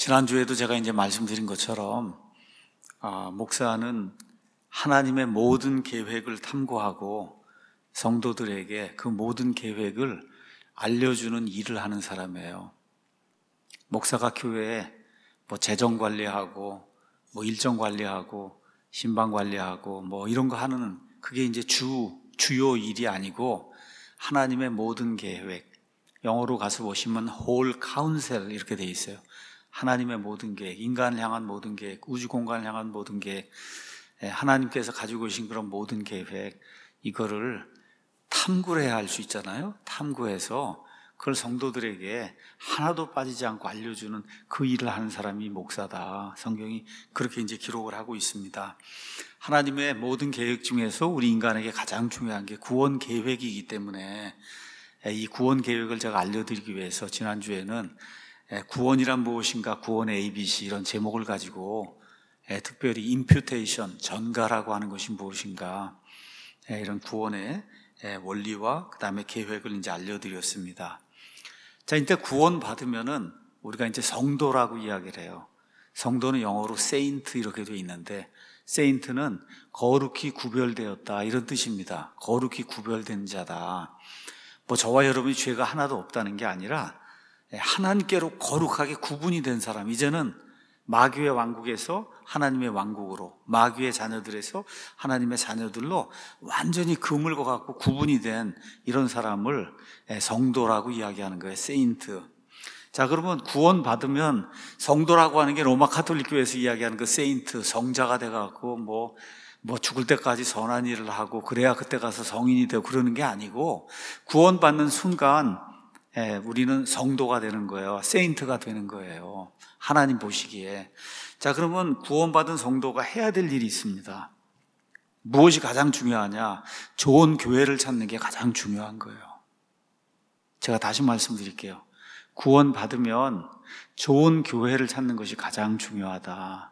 지난주에도 제가 이제 말씀드린 것처럼 목사는 하나님의 모든 계획을 탐구하고 성도들에게 그 모든 계획을 알려주는 일을 하는 사람이에요. 목사가 교회에 재정 관리하고 일정 관리하고 신방 관리하고 이런 거 하는 그게 이제 주요 일이 아니고 하나님의 모든 계획, 영어로 가서 보시면 whole counsel 이렇게 돼 있어요. 하나님의 모든 계획, 인간을 향한 모든 계획, 우주 공간을 향한 모든 계획, 하나님께서 가지고 계신 그런 모든 계획, 이거를 탐구를 해야 할 수 있잖아요. 탐구해서 그걸 성도들에게 하나도 빠지지 않고 알려주는 그 일을 하는 사람이 목사다. 성경이 그렇게 이제 기록을 하고 있습니다. 하나님의 모든 계획 중에서 우리 인간에게 가장 중요한 게 구원 계획이기 때문에 이 구원 계획을 제가 알려드리기 위해서 지난주에는 구원이란 무엇인가, 구원의 ABC 이런 제목을 가지고 특별히 imputation, 전가라고 하는 것이 무엇인가, 이런 구원의 원리와 그 다음에 계획을 이제 알려드렸습니다. 자, 이때 구원 받으면은 우리가 이제 성도라고 이야기를 해요. 성도는 영어로 saint 이렇게 되어 있는데, saint는 거룩히 구별되었다 이런 뜻입니다. 거룩히 구별된 자다. 저와 여러분이 죄가 하나도 없다는 게 아니라 하나님께로 거룩하게 구분이 된 사람, 이제는 마귀의 왕국에서 하나님의 왕국으로, 마귀의 자녀들에서 하나님의 자녀들로 완전히 그물과 같고 구분이 된 이런 사람을 성도라고 이야기하는 거예요. 세인트. 자, 그러면 구원받으면 성도라고 하는 게 로마 카톨릭 교회에서 이야기하는 그 세인트, 성자가 돼갖고 죽을 때까지 선한 일을 하고 그래야 그때 가서 성인이 되고 그러는 게 아니고, 구원받는 순간 우리는 성도가 되는 거예요. 세인트가 되는 거예요. 하나님 보시기에. 자, 그러면 구원받은 성도가 해야 될 일이 있습니다. 무엇이 가장 중요하냐? 좋은 교회를 찾는 게 가장 중요한 거예요. 제가 다시 말씀드릴게요. 구원받으면 좋은 교회를 찾는 것이 가장 중요하다.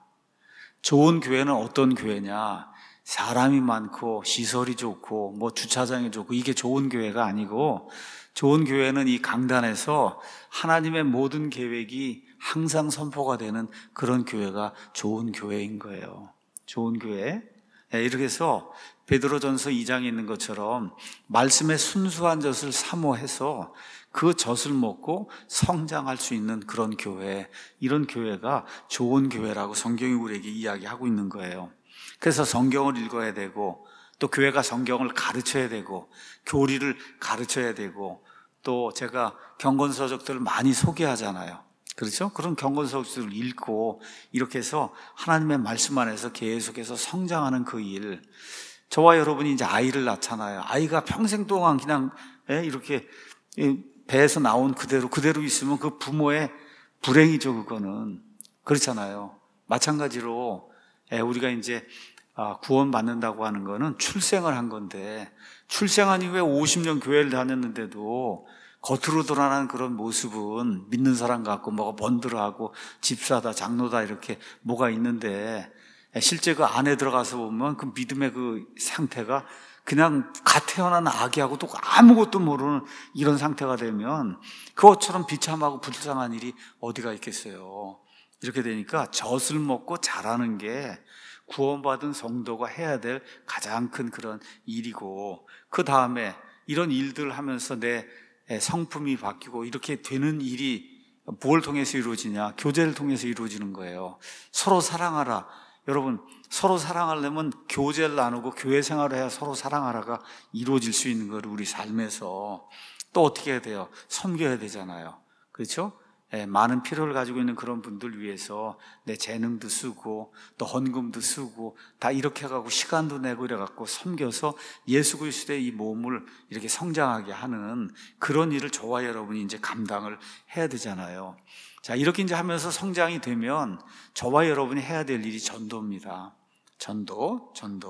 좋은 교회는 어떤 교회냐? 사람이 많고 시설이 좋고 주차장이 좋고 이게 좋은 교회가 아니고, 좋은 교회는 이 강단에서 하나님의 모든 계획이 항상 선포가 되는 그런 교회가 좋은 교회인 거예요. 좋은 교회. 이렇게 해서 베드로전서 2장에 있는 것처럼 말씀의 순수한 젖을 사모해서 그 젖을 먹고 성장할 수 있는 그런 교회, 이런 교회가 좋은 교회라고 성경이 우리에게 이야기하고 있는 거예요. 그래서 성경을 읽어야 되고, 또 교회가 성경을 가르쳐야 되고, 교리를 가르쳐야 되고, 또 제가 경건서적들을 많이 소개하잖아요. 그렇죠? 그런 경건서적들을 읽고 이렇게 해서 하나님의 말씀 안에서 계속해서 성장하는 그 일. 저와 여러분이 이제 아이를 낳잖아요. 아이가 평생 동안 그냥 이렇게 배에서 나온 그대로 있으면 그 부모의 불행이죠, 그거는. 그렇잖아요. 마찬가지로 우리가 이제 구원받는다고 하는 거는 출생을 한 건데, 출생한 이후에 50년 교회를 다녔는데도 겉으로 드러나는 그런 모습은 믿는 사람 같고 번들어하고 집사다 장로다 이렇게 뭐가 있는데, 실제 그 안에 들어가서 보면 그 믿음의 그 상태가 그냥 갓 태어난 아기하고 또 아무것도 모르는 이런 상태가 되면 그것처럼 비참하고 불쌍한 일이 어디가 있겠어요. 이렇게 되니까 젖을 먹고 자라는 게 구원받은 성도가 해야 될 가장 큰 그런 일이고, 그 다음에 이런 일들을 하면서 내 성품이 바뀌고 이렇게 되는 일이 뭘 통해서 이루어지냐? 교제를 통해서 이루어지는 거예요. 서로 사랑하라. 여러분, 서로 사랑하려면 교제를 나누고 교회 생활을 해야 서로 사랑하라가 이루어질 수 있는 거를 우리 삶에서 또 어떻게 해야 돼요? 섬겨야 되잖아요. 그렇죠? 많은 필요를 가지고 있는 그런 분들 위해서 내 재능도 쓰고 또 헌금도 쓰고 다 이렇게 해가고 시간도 내고 이래갖고 섬겨서 예수 그리스도의 이 몸을 이렇게 성장하게 하는 그런 일을 저와 여러분이 이제 감당을 해야 되잖아요. 자, 이렇게 이제 하면서 성장이 되면 저와 여러분이 해야 될 일이 전도입니다. 전도.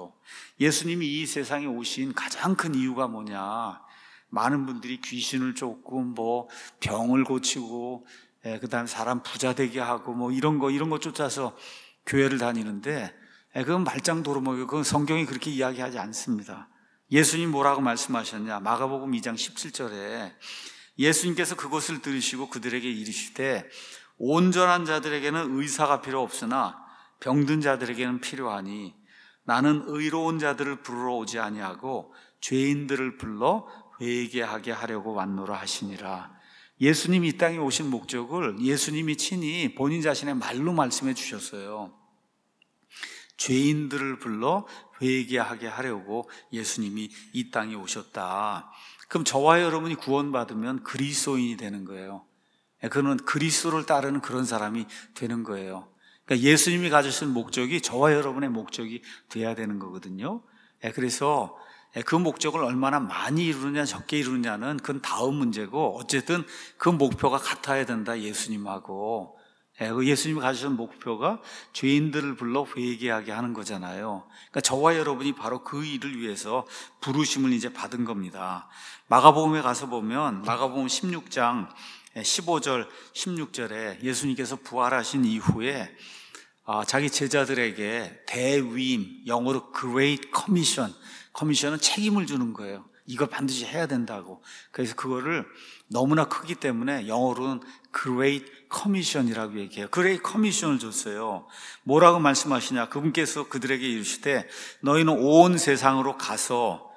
예수님이 이 세상에 오신 가장 큰 이유가 뭐냐? 많은 분들이 귀신을 쫓고 병을 고치고 그 다음에 사람 부자 되게 하고 이런 거 쫓아서 교회를 다니는데, 그건 말짱도루묵이고 그건 성경이 그렇게 이야기하지 않습니다. 예수님 뭐라고 말씀하셨냐? 마가복음 2장 17절에 예수님께서 그것을 들으시고 그들에게 이르시되 온전한 자들에게는 의사가 필요 없으나 병든 자들에게는 필요하니 나는 의로운 자들을 부르러 오지 아니하고 죄인들을 불러 회개하게 하려고 왔노라 하시니라. 예수님이 이 땅에 오신 목적을 예수님이 친히 본인 자신의 말로 말씀해 주셨어요. 죄인들을 불러 회개하게 하려고 예수님이 이 땅에 오셨다. 그럼 저와 여러분이 구원받으면 그리스도인이 되는 거예요. 그는 그리스도를 따르는 그런 사람이 되는 거예요. 그러니까 예수님이 가지신 목적이 저와 여러분의 목적이 돼야 되는 거거든요. 그래서 그 목적을 얼마나 많이 이루느냐 적게 이루느냐는 그건 다음 문제고, 어쨌든 그 목표가 같아야 된다, 예수님하고. 예수님이 가지신 목표가 죄인들을 불러 회개하게 하는 거잖아요. 그러니까 저와 여러분이 바로 그 일을 위해서 부르심을 이제 받은 겁니다. 마가복음에 가서 보면 마가복음 16장 15절 16절에 예수님께서 부활하신 이후에 자기 제자들에게 대위임, 영어로 Great Commission, 커미션은 책임을 주는 거예요. 이걸 반드시 해야 된다고. 그래서 그거를 너무나 크기 때문에 영어로는 Great Commission이라고 얘기해요. Great Commission을 줬어요. 뭐라고 말씀하시냐? 그분께서 그들에게 이르시되 너희는 온 세상으로 가서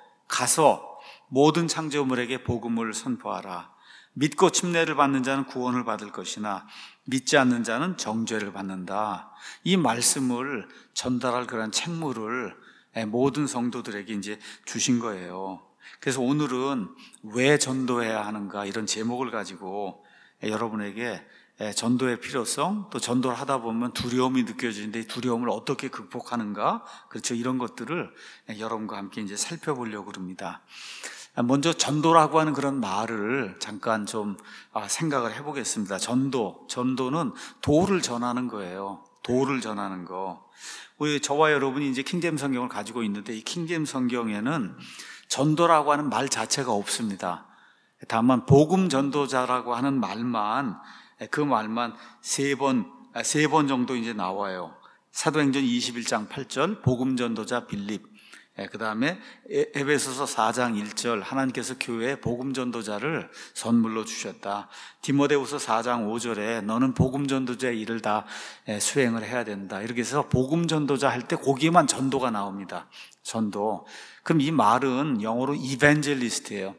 모든 창조물에게 복음을 선포하라. 믿고 침례를 받는 자는 구원을 받을 것이나 믿지 않는 자는 정죄를 받는다. 이 말씀을 전달할 그런 책무를 모든 성도들에게 이제 주신 거예요. 그래서 오늘은 왜 전도해야 하는가, 이런 제목을 가지고 여러분에게 전도의 필요성, 또 전도를 하다 보면 두려움이 느껴지는데 이 두려움을 어떻게 극복하는가, 그렇죠, 이런 것들을 여러분과 함께 이제 살펴보려고 합니다. 먼저 전도라고 하는 그런 말을 잠깐 좀 생각을 해보겠습니다. 전도는 도를 전하는 거예요. 도를 전하는 거. 우리 저와 여러분이 이제 킹제임스 성경을 가지고 있는데 이 킹제임스 성경에는 전도라고 하는 말 자체가 없습니다. 다만 복음 전도자라고 하는 말만, 그 말만 세 번 정도 이제 나와요. 사도행전 21장 8절 복음 전도자 빌립, 그 다음에 에베소서 4장 1절 하나님께서 교회에 복음 전도자를 선물로 주셨다. 디모데후서 4장 5절에 너는 복음 전도자의 일을 다 수행을 해야 된다. 이렇게 해서 복음 전도자 할 때 거기에만 전도가 나옵니다. 전도. 그럼 이 말은 영어로 이벤젤리스트예요.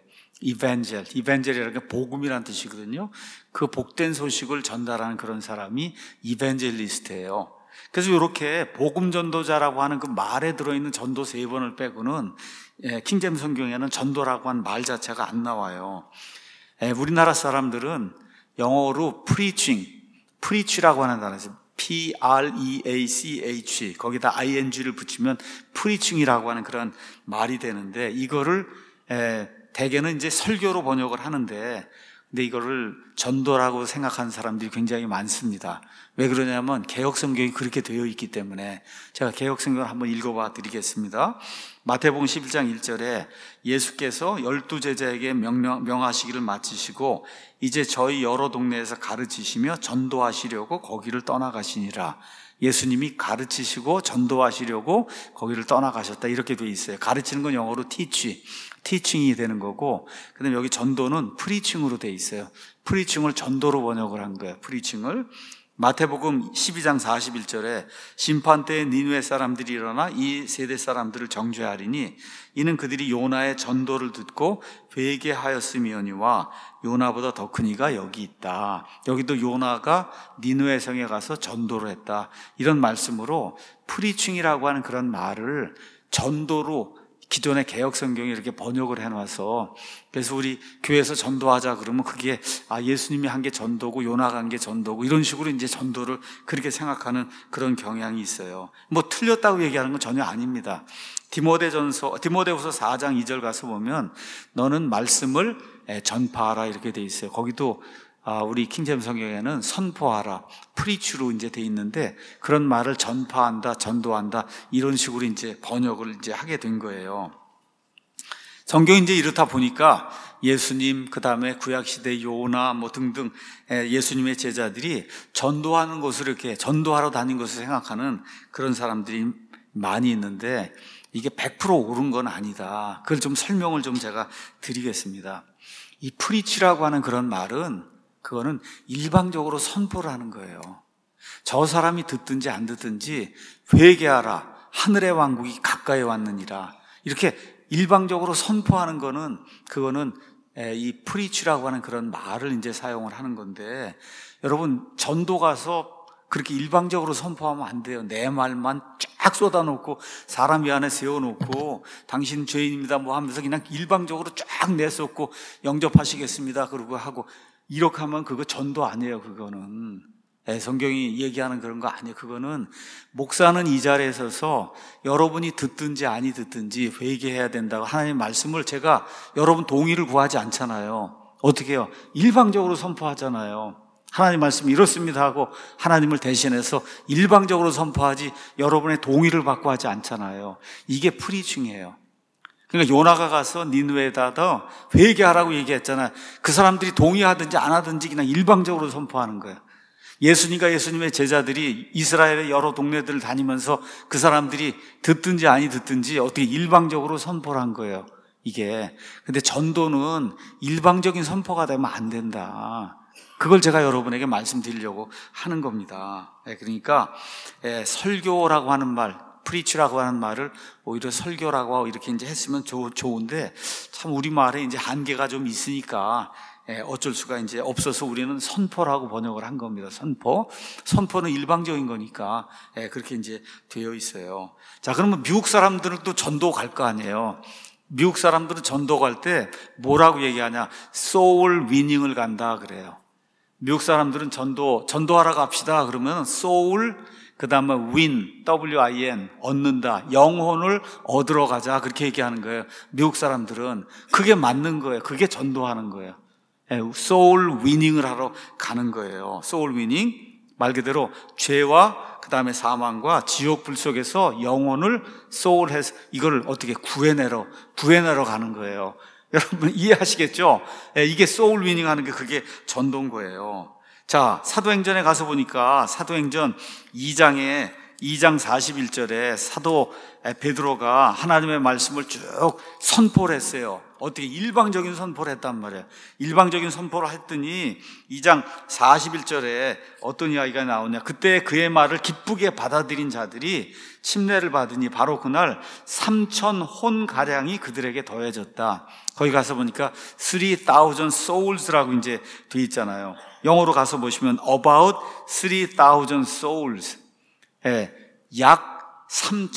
이벤젤이라는 게 복음이라는 뜻이거든요. 그 복된 소식을 전달하는 그런 사람이 이벤젤리스트예요. 그래서 이렇게 복음 전도자라고 하는 그 말에 들어있는 전도 3번을 빼고는 킹제임스 성경에는 전도라고 하는 말 자체가 안 나와요. 우리나라 사람들은 영어로 preach라고 하는 단어에서 preach, 거기다 ing를 붙이면 preaching이라고 하는 그런 말이 되는데, 이거를 대개는 이제 설교로 번역을 하는데, 근데 이거를 전도라고 생각하는 사람들이 굉장히 많습니다. 왜 그러냐면 개역성경이 그렇게 되어 있기 때문에. 제가 개역성경을 한번 읽어봐 드리겠습니다. 마태복음 11장 1절에 예수께서 12제자에게 명하시기를 마치시고 이제 저희 여러 동네에서 가르치시며 전도하시려고 거기를 떠나가시니라. 예수님이 가르치시고 전도하시려고 거기를 떠나가셨다, 이렇게 되어 있어요. 가르치는 건 영어로 티칭이 되는 거고, 그다음에 여기 전도는 프리칭으로 되어 있어요. 프리칭을 전도로 번역을 한 거예요. 프리칭을. 마태복음 12장 41절에 심판때에 니느웨 사람들이 일어나 이 세대 사람들을 정죄하리니 이는 그들이 요나의 전도를 듣고 회개하였음이오니와 요나보다 더 큰 이가 여기 있다. 여기도 요나가 니느웨 성에 가서 전도를 했다, 이런 말씀으로 프리칭이라고 하는 그런 말을 전도로 기존의 개역 성경이 이렇게 번역을 해놔서, 그래서 우리 교회에서 전도하자 그러면 그게 예수님이 한 게 전도고 요나가 한 게 전도고 이런 식으로 이제 전도를 그렇게 생각하는 그런 경향이 있어요. 뭐 틀렸다고 얘기하는 건 전혀 아닙니다. 디모데후서 4장 2절 가서 보면 너는 말씀을 전파하라, 이렇게 돼 있어요. 거기도 우리 킹제임스 성경에는 선포하라, 프리치로 이제 돼 있는데, 그런 말을 전파한다, 전도한다, 이런 식으로 이제 번역을 이제 하게 된 거예요. 성경이 이제 이렇다 보니까 예수님, 그 다음에 구약시대 요나 뭐 등등 예수님의 제자들이 전도하는 것을, 이렇게 전도하러 다닌 것을 생각하는 그런 사람들이 많이 있는데, 이게 100% 옳은 건 아니다. 그걸 좀 설명을 좀 제가 드리겠습니다. 이 프리치라고 하는 그런 말은 그거는 일방적으로 선포를 하는 거예요. 저 사람이 듣든지 안 듣든지 회개하라, 하늘의 왕국이 가까이 왔느니라, 이렇게 일방적으로 선포하는 거는, 그거는 이 프리치라고 하는 그런 말을 이제 사용을 하는 건데, 여러분 전도 가서 그렇게 일방적으로 선포하면 안 돼요. 내 말만 쫙 쏟아놓고 사람 위 안에 세워놓고 당신 죄인입니다 뭐 하면서 그냥 일방적으로 쫙 내쏟고 영접하시겠습니다 그러고 하고, 이렇게 하면 그거 전도 아니에요. 그거는 성경이 얘기하는 그런 거 아니에요. 그거는 목사는 이 자리에 서서 여러분이 듣든지 아니 듣든지 회개해야 된다고 하나님의 말씀을, 제가 여러분 동의를 구하지 않잖아요. 어떻게 해요? 일방적으로 선포하잖아요. 하나님 말씀이 이렇습니다 하고 하나님을 대신해서 일방적으로 선포하지 여러분의 동의를 받고 하지 않잖아요. 이게 프리칭이에요. 그러니까 요나가 가서 니느웨에다 회개하라고 얘기했잖아요. 그 사람들이 동의하든지 안 하든지 그냥 일방적으로 선포하는 거예요. 예수님의 제자들이 이스라엘의 여러 동네들을 다니면서 그 사람들이 듣든지 아니 듣든지 어떻게 일방적으로 선포를 한 거예요. 이게. 근데 전도는 일방적인 선포가 되면 안 된다. 그걸 제가 여러분에게 말씀드리려고 하는 겁니다. 그러니까 설교라고 하는 말, 프리치라고 하는 말을 오히려 설교라고 이렇게 이제 했으면 좋은데, 참 우리말에 이제 한계가 좀 있으니까 어쩔 수가 이제 없어서 우리는 선포라고 번역을 한 겁니다. 선포는 일방적인 거니까 그렇게 이제 되어 있어요. 자, 그러면 미국 사람들은 또 전도 갈 거 아니에요. 미국 사람들은 전도 갈 때 뭐라고 얘기하냐? 소울 위닝을 간다 그래요. 미국 사람들은 전도하러 갑시다 그러면 soul, 그 다음에 win, W-I-N, 얻는다, 영혼을 얻으러 가자, 그렇게 얘기하는 거예요. 미국 사람들은 그게 맞는 거예요. 그게 전도하는 거예요. soul winning을 하러 가는 거예요. soul winning, 말 그대로 죄와 그 다음에 사망과 지옥 불 속에서 영혼을 soul해서 이걸 어떻게 구해내러 가는 거예요. 여러분 이해하시겠죠? 이게 소울 위닝 하는 게 그게 전도인 거예요. 자, 사도행전에 가서 보니까 사도행전 2장 41절에 사도 베드로가 하나님의 말씀을 쭉 선포를 했어요. 어떻게 일방적인 선포를 했단 말이에요. 일방적인 선포를 했더니 2장 41절에 어떤 이야기가 나오냐? 그때 그의 말을 기쁘게 받아들인 자들이 침례를 받으니 바로 그날 3,000혼 가량이 그들에게 더해졌다. 거기 가서 보니까 3,000 souls라고 이제 돼 있잖아요. 영어로 가서 보시면 about 3,000 souls. 약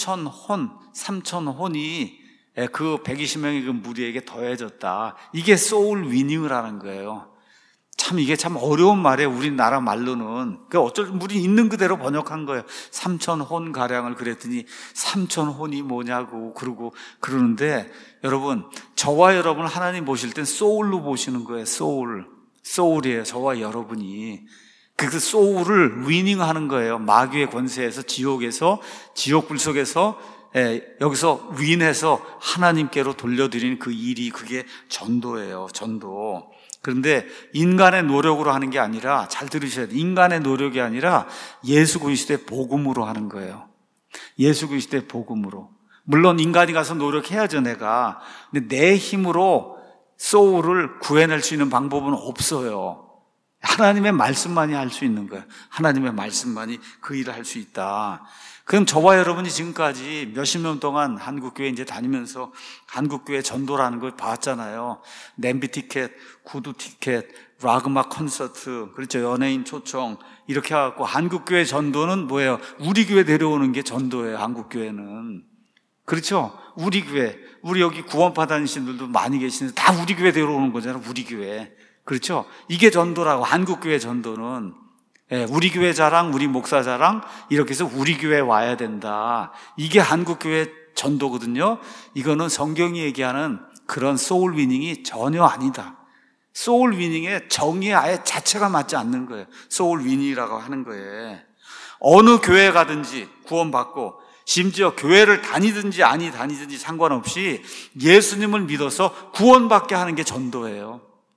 3,000혼이 그 120명의 그 무리에게 더해졌다. 이게 소울 위닝을 하는 거예요. 참 이게 참 어려운 말이에요. 우리나라 말로는. 우리 있는 그대로 번역한 거예요. 3,000혼 가량을 그랬더니 3,000혼이 뭐냐고 그러는데, 여러분 저와 여러분 하나님 보실 땐 소울로 보시는 거예요. 소울이에요. 저와 여러분이. 그 소울을 위닝하는 거예요. 마귀의 권세에서, 지옥불 속에서 여기서 윈해서 하나님께로 돌려드리는 그 일이, 그게 전도예요. 전도. 그런데 인간의 노력으로 하는 게 아니라, 잘 들으셔야 돼요. 인간의 노력이 아니라 예수 그리스도의 복음으로 하는 거예요. 예수 그리스도의 복음으로. 물론 인간이 가서 노력해야죠, 내가. 근데 내 힘으로 소울을 구해낼 수 있는 방법은 없어요. 하나님의 말씀만이 할 수 있는 거예요. 하나님의 말씀만이 그 일을 할 수 있다. 그럼 저와 여러분이 지금까지 몇십 년 동안 한국교회 이제 다니면서 한국교회 전도라는 걸 봤잖아요. 냄비 티켓, 구두 티켓, 락 음악 콘서트, 그렇죠. 연예인 초청, 이렇게 해갖고 한국교회 전도는 뭐예요? 우리 교회 데려오는 게 전도예요. 한국교회는. 그렇죠. 우리 교회, 우리 여기 구원파 다니신 분들도 많이 계시는데 다 우리 교회 데려오는 거잖아요. 우리 교회. 그렇죠. 이게 전도라고. 한국교회 전도는 우리 교회 자랑, 우리 목사 자랑, 이렇게 해서 우리 교회 와야 된다. 이게 한국교회 전도거든요. 이거는 성경이 얘기하는 그런 소울 위닝이 전혀 아니다. 소울 위닝의 정의 아예 자체가 맞지 않는 거예요. 소울 위닝이라고 하는 거예요. 어느 교회 가든지 구원받고, 심지어 교회를 다니든지 아니 다니든지 상관없이 예수님을 믿어서 구원받게 하는 게 전도예요.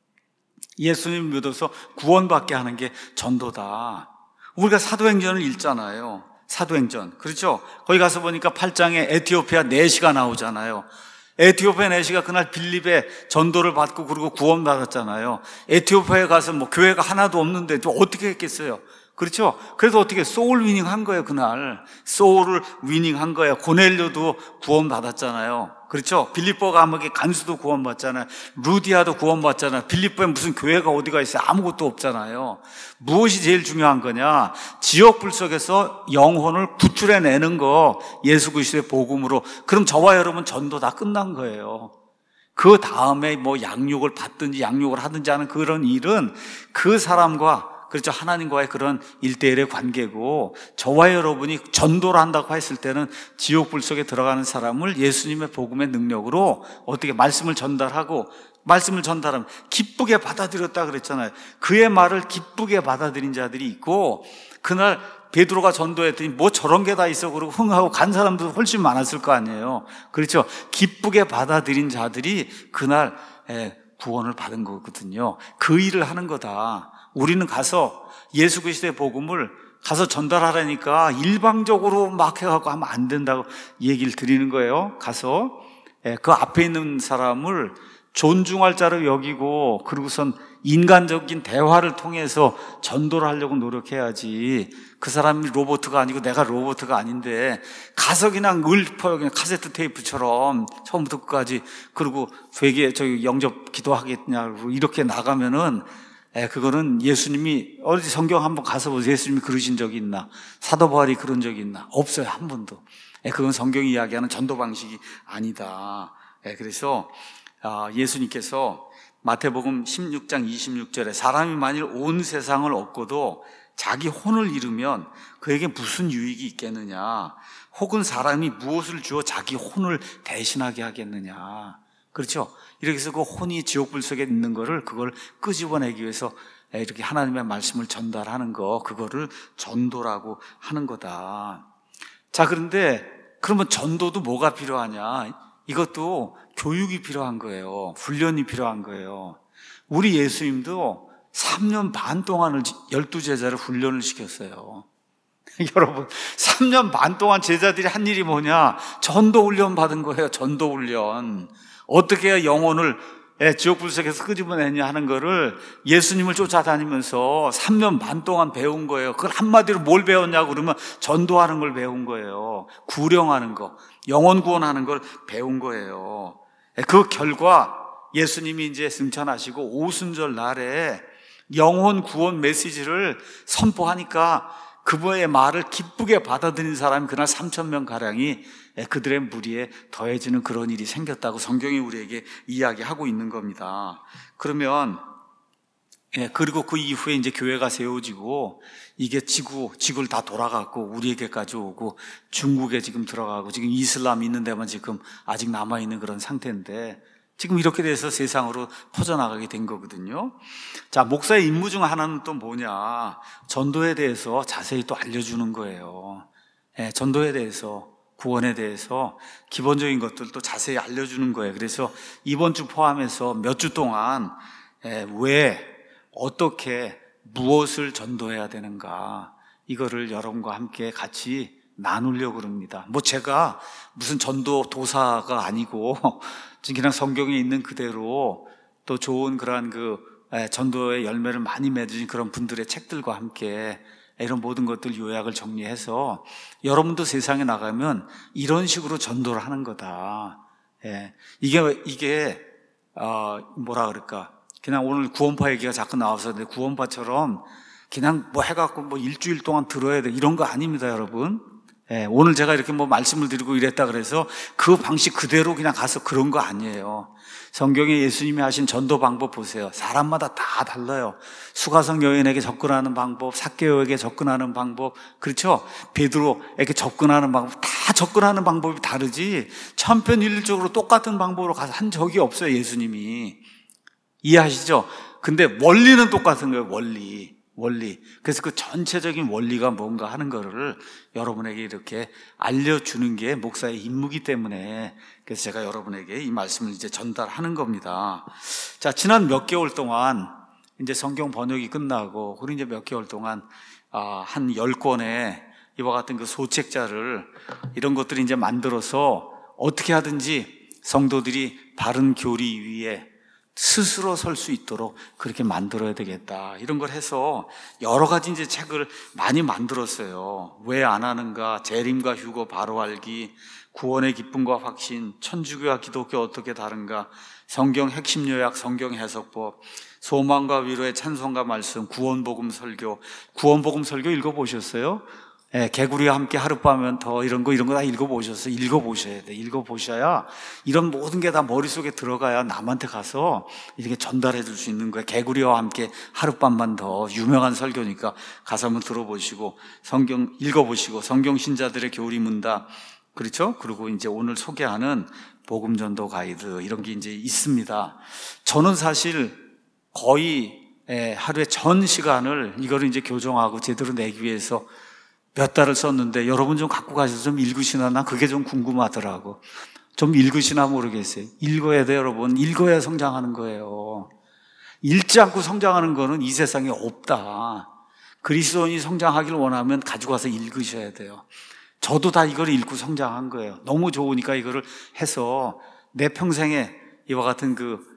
예수님을 믿어서 구원받게 하는 게 전도다. 우리가 사도행전을 읽잖아요. 사도행전. 그렇죠? 거기 가서 보니까 8장에 에티오피아 내시가 나오잖아요. 에티오피아 내시가 그날 빌립의 전도를 받고 그리고 구원받았잖아요. 에티오피아에 가서 뭐 교회가 하나도 없는데 또 어떻게 했겠어요? 그렇죠? 그래서 어떻게 소울 위닝 한 거예요, 그날. 소울을 위닝 한 거예요. 고넬료도 구원받았잖아요. 그렇죠? 빌립보 감옥의 간수도 구원받잖아요. 루디아도 구원받잖아요. 빌립보에 무슨 교회가 어디가 있어요? 아무것도 없잖아요. 무엇이 제일 중요한 거냐? 지옥불 속에서 영혼을 구출해내는 거, 예수 그리스도의 복음으로. 그럼 저와 여러분 전도 다 끝난 거예요. 그 다음에 뭐 양육을 받든지 양육을 하든지 하는 그런 일은 그 사람과, 그렇죠, 하나님과의 그런 일대일의 관계고, 저와 여러분이 전도를 한다고 했을 때는 지옥불 속에 들어가는 사람을 예수님의 복음의 능력으로 어떻게 말씀을 전달하고, 말씀을 전달하면 기쁘게 받아들였다 그랬잖아요. 그의 말을 기쁘게 받아들인 자들이 있고, 그날 베드로가 전도했더니 뭐 저런 게 다 있어 그러고 흥하고 간 사람도 훨씬 많았을 거 아니에요. 그렇죠? 기쁘게 받아들인 자들이 그날 구원을 받은 거거든요. 그 일을 하는 거다. 우리는 가서 예수 그리스도의 복음을 가서 전달하라니까 일방적으로 막 해갖고 하면 안 된다고 얘기를 드리는 거예요. 가서 그 앞에 있는 사람을 존중할 자로 여기고, 그리고선 인간적인 대화를 통해서 전도를 하려고 노력해야지. 그 사람이 로봇가 아니고 내가 로봇가 아닌데 가서 그냥 읊어요. 그냥 카세트 테이프처럼 처음부터 끝까지. 그리고 되게 저기 영접 기도하겠냐고 이렇게 나가면은, 그거는 예수님이, 어디 성경 한번 가서 보세요. 예수님이 그러신 적이 있나? 사도 바울이 그런 적이 있나? 없어요, 한 번도. 그건 성경이 이야기하는 전도 방식이 아니다. 그래서 예수님께서 마태복음 16장 26절에 사람이 만일 온 세상을 얻고도 자기 혼을 잃으면 그에게 무슨 유익이 있겠느냐? 혹은 사람이 무엇을 주어 자기 혼을 대신하게 하겠느냐? 그렇죠? 이렇게 해서 그 혼이 지옥불 속에 있는 거를, 그걸 끄집어내기 위해서 이렇게 하나님의 말씀을 전달하는 거, 그거를 전도라고 하는 거다. 자, 그런데 그러면 전도도 뭐가 필요하냐? 이것도 교육이 필요한 거예요. 훈련이 필요한 거예요. 우리 예수님도 3년 반 동안을 12제자를 훈련을 시켰어요. 여러분, 3년 반 동안 제자들이 한 일이 뭐냐? 전도 훈련 받은 거예요. 전도 훈련. 어떻게 해야 영혼을 지옥불 속에서 끄집어내냐 하는 거를 예수님을 쫓아다니면서 3년 반 동안 배운 거예요. 그걸 한마디로 뭘 배웠냐고 그러면 전도하는 걸 배운 거예요. 구령하는 거, 영혼 구원하는 걸 배운 거예요. 그 결과 예수님이 이제 승천하시고 오순절 날에 영혼 구원 메시지를 선포하니까 그분의 말을 기쁘게 받아들인 사람이 그날 3,000명 가량이 그들의 무리에 더해지는 그런 일이 생겼다고 성경이 우리에게 이야기하고 있는 겁니다. 그러면 그리고 그 이후에 이제 교회가 세워지고 이게 지구를 다 돌아갔고 우리에게까지 오고 중국에 지금 들어가고 지금 이슬람 있는 데만 지금 아직 남아있는 그런 상태인데 지금 이렇게 돼서 세상으로 퍼져나가게 된 거거든요. 자, 목사의 임무 중 하나는 또 뭐냐? 전도에 대해서 자세히 또 알려주는 거예요. 전도에 대해서, 구원에 대해서 기본적인 것들도 자세히 알려주는 거예요. 그래서 이번 주 포함해서 몇 주 동안 왜, 어떻게, 무엇을 전도해야 되는가, 이거를 여러분과 함께 같이 나누려고 그럽니다. 뭐 제가 무슨 전도 도사가 아니고 그냥 성경에 있는 그대로 또 좋은 그러한 전도의 열매를 많이 맺으신 그런 분들의 책들과 함께 이런 모든 것들 요약을 정리해서 여러분도 세상에 나가면 이런 식으로 전도를 하는 거다. 이게 뭐라 그럴까? 그냥 오늘 구원파 얘기가 자꾸 나와서 구원파처럼 그냥 뭐 해갖고 뭐 일주일 동안 들어야 돼 이런 거 아닙니다, 여러분. 오늘 제가 이렇게 뭐 말씀을 드리고 이랬다 그래서 그 방식 그대로 그냥 가서 그런 거 아니에요. 성경에 예수님이 하신 전도 방법 보세요. 사람마다 다 달라요. 수가성 여인에게 접근하는 방법, 삭개오에게 접근하는 방법, 그렇죠? 베드로에게 접근하는 방법, 다 접근하는 방법이 다르지 천편일률적으로 똑같은 방법으로 가서 한 적이 없어요, 예수님이. 이해하시죠? 근데 원리는 똑같은 거예요, 원리. 그래서 그 전체적인 원리가 뭔가 하는 거를 여러분에게 이렇게 알려주는 게 목사의 임무이기 때문에, 그래서 제가 여러분에게 이 말씀을 이제 전달하는 겁니다. 자, 지난 몇 개월 동안 이제 성경 번역이 끝나고, 우리 이제 몇 개월 동안 한 10권의 이와 같은 그 소책자를 이런 것들을 이제 만들어서 어떻게 하든지 성도들이 바른 교리 위에 스스로 설 수 있도록 그렇게 만들어야 되겠다. 이런 걸 해서 여러 가지 이제 책을 많이 만들었어요. 왜 안 하는가, 재림과 휴거 바로 알기, 구원의 기쁨과 확신, 천주교와 기독교 어떻게 다른가, 성경 핵심 요약, 성경 해석법, 소망과 위로의 찬송과 말씀, 구원복음 설교. 구원복음 설교 읽어보셨어요? 예, 개구리와 함께 하룻밤은 더 이런 거 다 읽어보셨어요? 읽어보셔야 돼. 읽어보셔야 이런 모든 게 다 머릿속에 들어가야 남한테 가서 이렇게 전달해 줄 수 있는 거예요. 개구리와 함께 하룻밤만 더 유명한 설교니까 가서 한번 들어보시고 성경 읽어보시고 성경 신자들의 교리 문답, 그렇죠? 그리고 이제 오늘 소개하는 복음 전도 가이드 이런 게 이제 있습니다. 저는 사실 거의 하루에 전 시간을 이거를 이제 교정하고 제대로 내기 위해서 몇 달을 썼는데 여러분 좀 갖고 가셔서 좀 읽으시나? 나 그게 좀 궁금하더라고. 좀 읽으시나 모르겠어요. 읽어야 돼요, 여러분. 읽어야 성장하는 거예요. 읽지 않고 성장하는 거는 이 세상에 없다. 그리스도인이 성장하기를 원하면 가지고 와서 읽으셔야 돼요. 저도 다 이걸 읽고 성장한 거예요. 너무 좋으니까 이거를 해서 내 평생에 이와 같은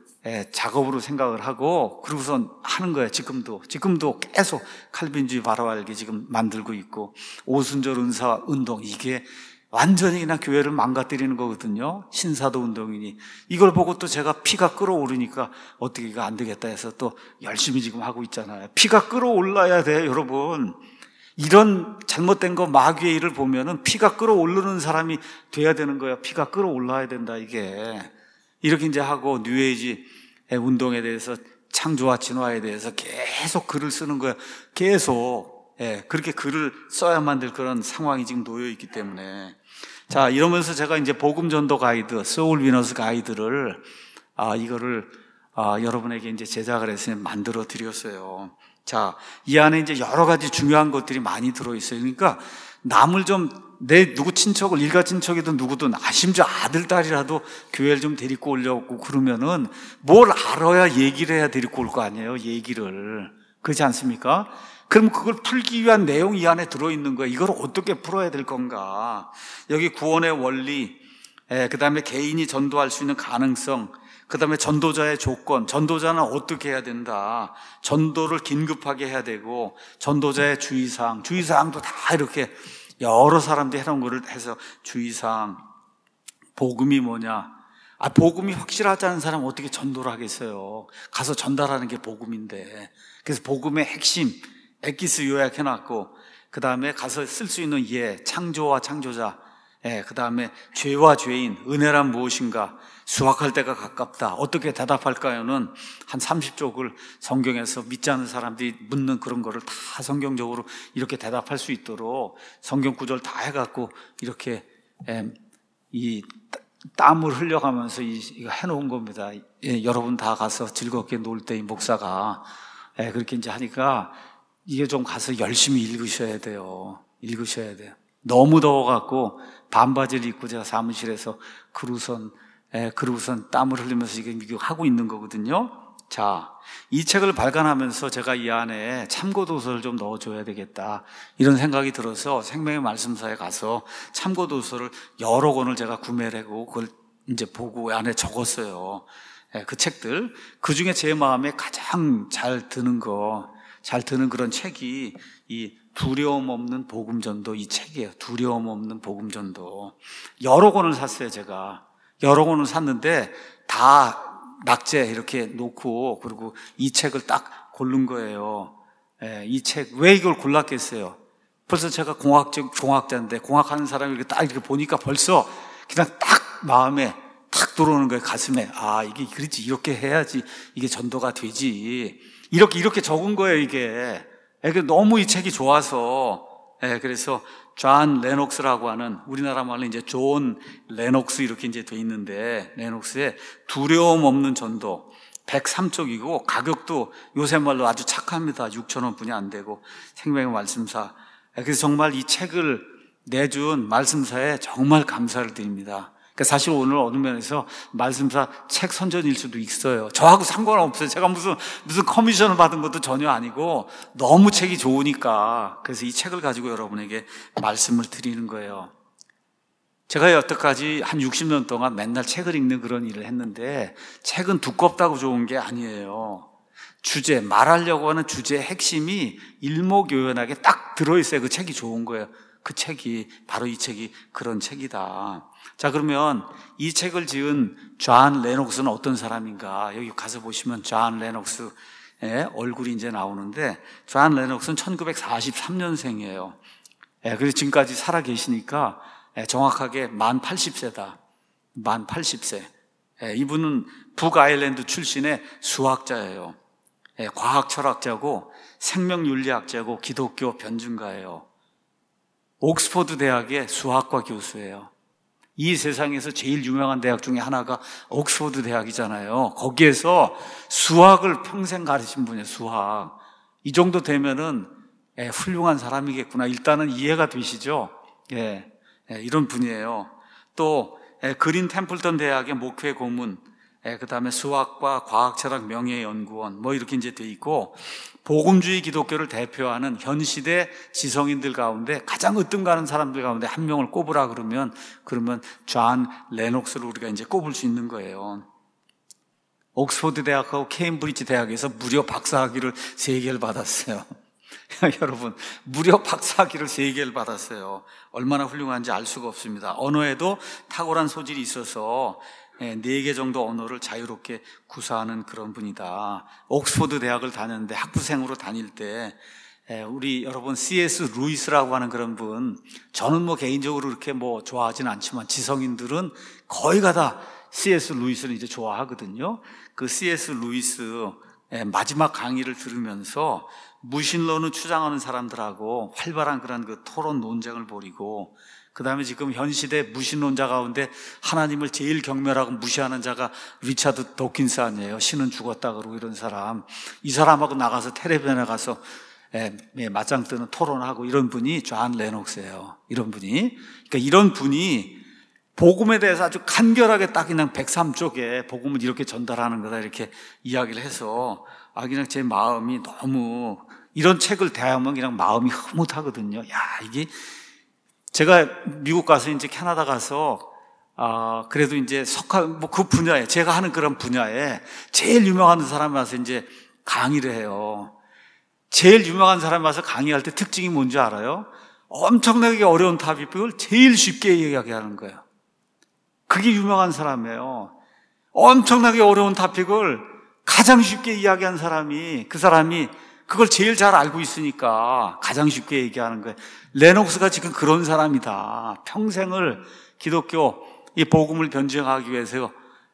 작업으로 생각을 하고 그러고선 하는 거예요. 지금도 계속 칼빈주의 바로 알기 지금 만들고 있고, 오순절 은사 운동, 이게 완전히 그냥 교회를 망가뜨리는 거거든요. 신사도 운동이니 이걸 보고 또 제가 피가 끓어오르니까 어떻게 이거 안 되겠다 해서 또 열심히 지금 하고 있잖아요. 피가 끓어올라야 돼요, 여러분. 이런 잘못된 거 마귀의 일을 보면은 피가 끓어오르는 사람이 돼야 되는 거예요. 피가 끓어올라야 된다, 이게. 이렇게 이제 하고 뉴에이지 운동에 대해서, 창조와 진화에 대해서 계속 글을 쓰는 거예요. 계속. 그렇게 글을 써야만 될 그런 상황이 지금 놓여 있기 때문에. 자, 이러면서 제가 이제 복음 전도 가이드, 소울 위너스 가이드를 이거를 여러분에게 이제 제작을 해서 만들어 드렸어요. 자, 이 안에 이제 여러 가지 중요한 것들이 많이 들어 있어요. 그러니까 남을 좀, 누구 친척을, 일가 친척이든 누구든, 심지어 아들, 딸이라도 교회를 좀 데리고 오려고 그러면은 뭘 알아야 얘기를 해야 데리고 올 거 아니에요, 얘기를. 그렇지 않습니까? 그럼 그걸 풀기 위한 내용이 이 안에 들어있는 거예요. 이걸 어떻게 풀어야 될 건가? 여기 구원의 원리, 그 다음에 개인이 전도할 수 있는 가능성, 그 다음에 전도자의 조건, 전도자는 어떻게 해야 된다, 전도를 긴급하게 해야 되고, 전도자의 주의사항도 다 이렇게 여러 사람들이 해놓은 거를 해서 주의사항, 복음이 뭐냐, 복음이 확실하지 않은 사람은 어떻게 전도를 하겠어요? 가서 전달하는 게 복음인데. 그래서 복음의 핵심, 엑기스 요약해놨고, 그 다음에 가서 쓸 수 있는 창조와 창조자, 그 다음에 죄와 죄인, 은혜란 무엇인가, 수확할 때가 가깝다, 어떻게 대답할까요는 한 30쪽을 성경에서 믿지 않는 사람들이 묻는 그런 거를 다 성경적으로 이렇게 대답할 수 있도록 성경 구절 다 해갖고 이렇게 이 땀을 흘려가면서 이거 해놓은 겁니다. 여러분 다 가서 즐겁게 놀 때 이 목사가 그렇게 이제 하니까 이게 좀 가서 열심히 읽으셔야 돼요. 너무 더워갖고 반바지를 입고 제가 사무실에서 그러고선 땀을 흘리면서 이거 하고 있는 거거든요. 자, 이 책을 발간하면서 제가 이 안에 참고도서를 좀 넣어줘야 되겠다, 이런 생각이 들어서 생명의 말씀사에 가서 참고도서를 여러 권을 제가 구매를 하고 그걸 이제 보고 안에 적었어요. 그 책들. 그 중에 제 마음에 가장 잘 드는 그런 책이 이 두려움 없는 복음전도, 이 책이에요. 두려움 없는 복음전도. 여러 권을 샀어요, 제가. 여러 권을 샀는데 다 낙제 이렇게 놓고, 그리고 이 책을 딱 고른 거예요. 이 책, 왜 이걸 골랐겠어요? 벌써 제가 공학자인데, 공학하는 사람이 이렇게 딱 이렇게 보니까 벌써 그냥 딱 마음에 탁 들어오는 거예요, 가슴에. 이게 그렇지, 이렇게 해야지 이게 전도가 되지. 이렇게 적은 거예요, 이게. 너무 이 책이 좋아서. 그래서 존 레녹스라고 하는, 우리나라 말로 이제 존 레녹스 이렇게 이제 돼 있는데, 레녹스의 두려움 없는 전도 103쪽이고 가격도 요새 말로 아주 착합니다. 6,000원 뿐이 안 되고, 생명의 말씀사. 그래서 정말 이 책을 내준 말씀사에 정말 감사를 드립니다. 사실 오늘 어느 면에서 말씀사 책 선전일 수도 있어요. 저하고 상관없어요. 제가 무슨 커미션을 받은 것도 전혀 아니고 너무 책이 좋으니까. 그래서 이 책을 가지고 여러분에게 말씀을 드리는 거예요. 제가 여태까지 한 60년 동안 맨날 책을 읽는 그런 일을 했는데 책은 두껍다고 좋은 게 아니에요. 주제, 말하려고 하는 주제의 핵심이 일목요연하게 딱 들어있어야 그 책이 좋은 거예요. 그 책이, 바로 이 책이 그런 책이다. 자, 그러면 이 책을 지은 존 레녹스는 어떤 사람인가? 여기 가서 보시면 존 레녹스의 얼굴이 이제 나오는데, 존 레녹스는 1943년생이에요. 그래서 지금까지 살아 계시니까 정확하게 만 80세다. 만 80세. 이분은 북아일랜드 출신의 수학자예요. 과학 철학자고 생명윤리학자고 기독교 변증가예요. 옥스퍼드 대학의 수학과 교수예요. 이 세상에서 제일 유명한 대학 중에 하나가 옥스퍼드 대학이잖아요. 거기에서 수학을 평생 가르친 분이에요. 수학. 이 정도 되면은 훌륭한 사람이겠구나. 일단은 이해가 되시죠? 이런 분이에요. 또 그린 템플턴 대학의 목회 고문, 그 다음에 수학과 과학철학 명예연구원 뭐 이렇게 이제 돼 있고, 복음주의 기독교를 대표하는 현 시대 지성인들 가운데 가장 으뜸가는 사람들 가운데 한 명을 꼽으라 그러면 존 레녹스를 우리가 이제 꼽을 수 있는 거예요. 옥스퍼드 대학하고 케임브리지 대학에서 무려 박사학위를 3개를 받았어요. 여러분, 무려 박사학위를 3개를 받았어요. 얼마나 훌륭한지 알 수가 없습니다. 언어에도 탁월한 소질이 있어서 4개 정도 언어를 자유롭게 구사하는 그런 분이다. 옥스퍼드 대학을 다녔는데 학부생으로 다닐 때 우리 여러분 C.S. 루이스라고 하는 그런 분, 저는 뭐 개인적으로 그렇게 뭐 좋아하진 않지만 지성인들은 거의가 다 C.S. 루이스를 이제 좋아하거든요. 그 C.S. 루이스 마지막 강의를 들으면서 무신론을 주장하는 사람들하고 활발한 그런 그 토론 논쟁을 벌이고, 그 다음에 지금 현 시대 무신론자 가운데 하나님을 제일 경멸하고 무시하는 자가 리차드 도킨스 아니에요. 신은 죽었다 그러고 이런 사람. 이 사람하고 나가서 텔레비전에 가서 맞짱 뜨는 토론하고 이런 분이 존 레녹스예요. 이런 분이. 그러니까 이런 분이 복음에 대해서 아주 간결하게 딱 그냥 103쪽에 복음을 이렇게 전달하는 거다 이렇게 이야기를 해서 그냥 제 마음이 너무, 이런 책을 대하면 그냥 마음이 흐뭇하거든요. 이게 제가 미국 가서 이제 캐나다 가서 그래도 이제 그 분야에, 제가 하는 그런 분야에 제일 유명한 사람이 와서 이제 강의를 해요. 제일 유명한 사람이 와서 강의할 때 특징이 뭔지 알아요? 엄청나게 어려운 토픽을 제일 쉽게 이야기하는 거예요. 그게 유명한 사람이에요. 엄청나게 어려운 토픽을 가장 쉽게 이야기한 사람이, 그 사람이 그걸 제일 잘 알고 있으니까 가장 쉽게 얘기하는 거예요. 레녹스가 지금 그런 사람이다. 평생을 기독교 이 복음을 변증하기 위해서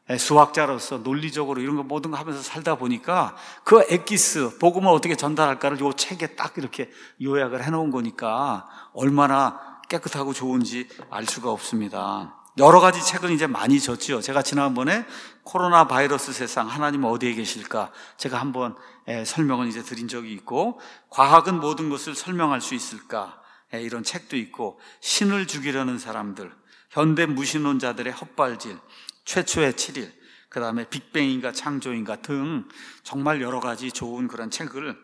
수학자로서 논리적으로 이런 거 모든 거 하면서 살다 보니까 그 엑기스, 복음을 어떻게 전달할까를 이 책에 딱 이렇게 요약을 해놓은 거니까 얼마나 깨끗하고 좋은지 알 수가 없습니다. 여러 가지 책을 이제 많이 줬죠. 제가 지난번에 코로나 바이러스 세상, 하나님은 어디에 계실까? 제가 한번 설명을 이제 드린 적이 있고, 과학은 모든 것을 설명할 수 있을까? 이런 책도 있고, 신을 죽이려는 사람들, 현대 무신론자들의 헛발질, 최초의 7일, 그 다음에 빅뱅인가 창조인가 등 정말 여러 가지 좋은 그런 책을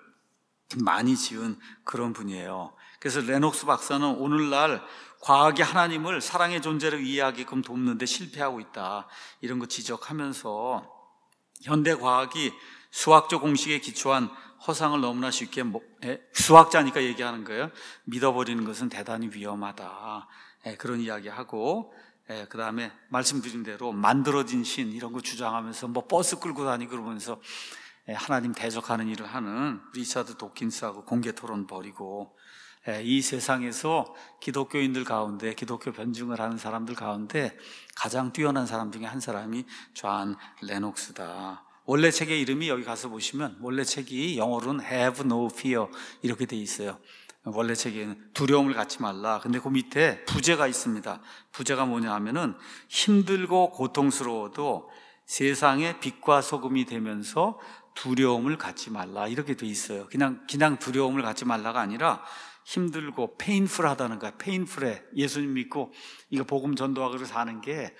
많이 지은 그런 분이에요. 그래서 레녹스 박사는 오늘날 과학이 하나님을 사랑의 존재로 이해하게끔 돕는데 실패하고 있다, 이런 거 지적하면서 현대 과학이 수학적 공식에 기초한 허상을 너무나 쉽게, 수학자니까 얘기하는 거예요. 믿어버리는 것은 대단히 위험하다, 그런 이야기하고, 그 다음에 말씀드린 대로 만들어진 신 이런 거 주장하면서 뭐 버스 끌고 다니고 그러면서 하나님 대적하는 일을 하는 리차드 도킨스하고 공개 토론 벌이고, 이 세상에서 기독교인들 가운데, 기독교 변증을 하는 사람들 가운데 가장 뛰어난 사람 중에 한 사람이 존 레녹스다. 원래 책의 이름이 여기 가서 보시면, 원래 책이 영어로는 Have No Fear 이렇게 돼 있어요. 원래 책에는 두려움을 갖지 말라. 근데 그 밑에 부제가 있습니다. 부제가 뭐냐 하면은 힘들고 고통스러워도 세상의 빛과 소금이 되면서 두려움을 갖지 말라, 이렇게 돼 있어요. 그냥 두려움을 갖지 말라가 아니라 힘들고 페인풀하다는 거야. 페인풀해. 예수님 믿고 이거 복음 전도하고 사는 게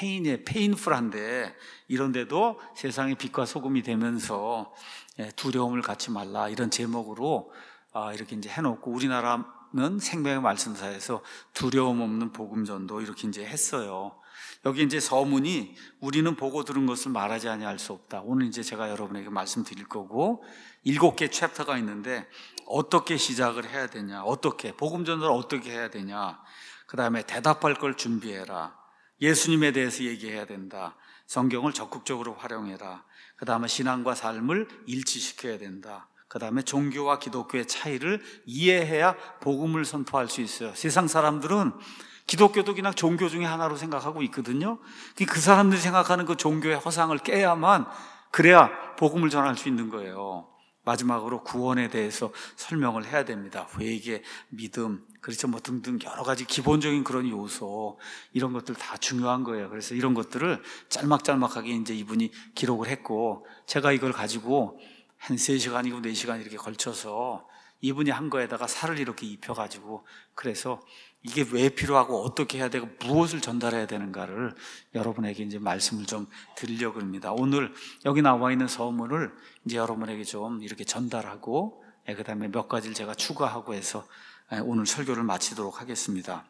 페인풀한데, 이런데도 세상의 빛과 소금이 되면서 두려움을 갖지 말라, 이런 제목으로 이렇게 이제 해놓고, 우리나라 생명의 말씀사에서 두려움 없는 복음전도 이렇게 이제 했어요. 여기 이제 서문이 우리는 보고 들은 것을 말하지 아니할 수 없다. 오늘 이제 제가 여러분에게 말씀드릴 거고 7개 챕터가 있는데 어떻게 시작을 해야 되냐, 어떻게 복음전도를 어떻게 해야 되냐, 그 다음에 대답할 걸 준비해라, 예수님에 대해서 얘기해야 된다, 성경을 적극적으로 활용해라, 그 다음에 신앙과 삶을 일치시켜야 된다, 그 다음에 종교와 기독교의 차이를 이해해야 복음을 선포할 수 있어요. 세상 사람들은 기독교도 그냥 종교 중에 하나로 생각하고 있거든요. 그 사람들이 생각하는 그 종교의 허상을 깨야만, 그래야 복음을 전할 수 있는 거예요. 마지막으로 구원에 대해서 설명을 해야 됩니다. 회개, 믿음, 그렇죠, 뭐 등등 여러 가지 기본적인 그런 요소, 이런 것들 다 중요한 거예요. 그래서 이런 것들을 짤막짤막하게 이제 이분이 기록을 했고, 제가 이걸 가지고 한 3시간이고 4시간 이렇게 걸쳐서 이분이 한 거에다가 살을 이렇게 입혀가지고, 그래서 이게 왜 필요하고 어떻게 해야 되고 무엇을 전달해야 되는가를 여러분에게 이제 말씀을 좀 드리려고 합니다. 오늘 여기 나와 있는 서문을 이제 여러분에게 좀 이렇게 전달하고, 그 다음에 몇 가지를 제가 추가하고 해서 오늘 설교를 마치도록 하겠습니다.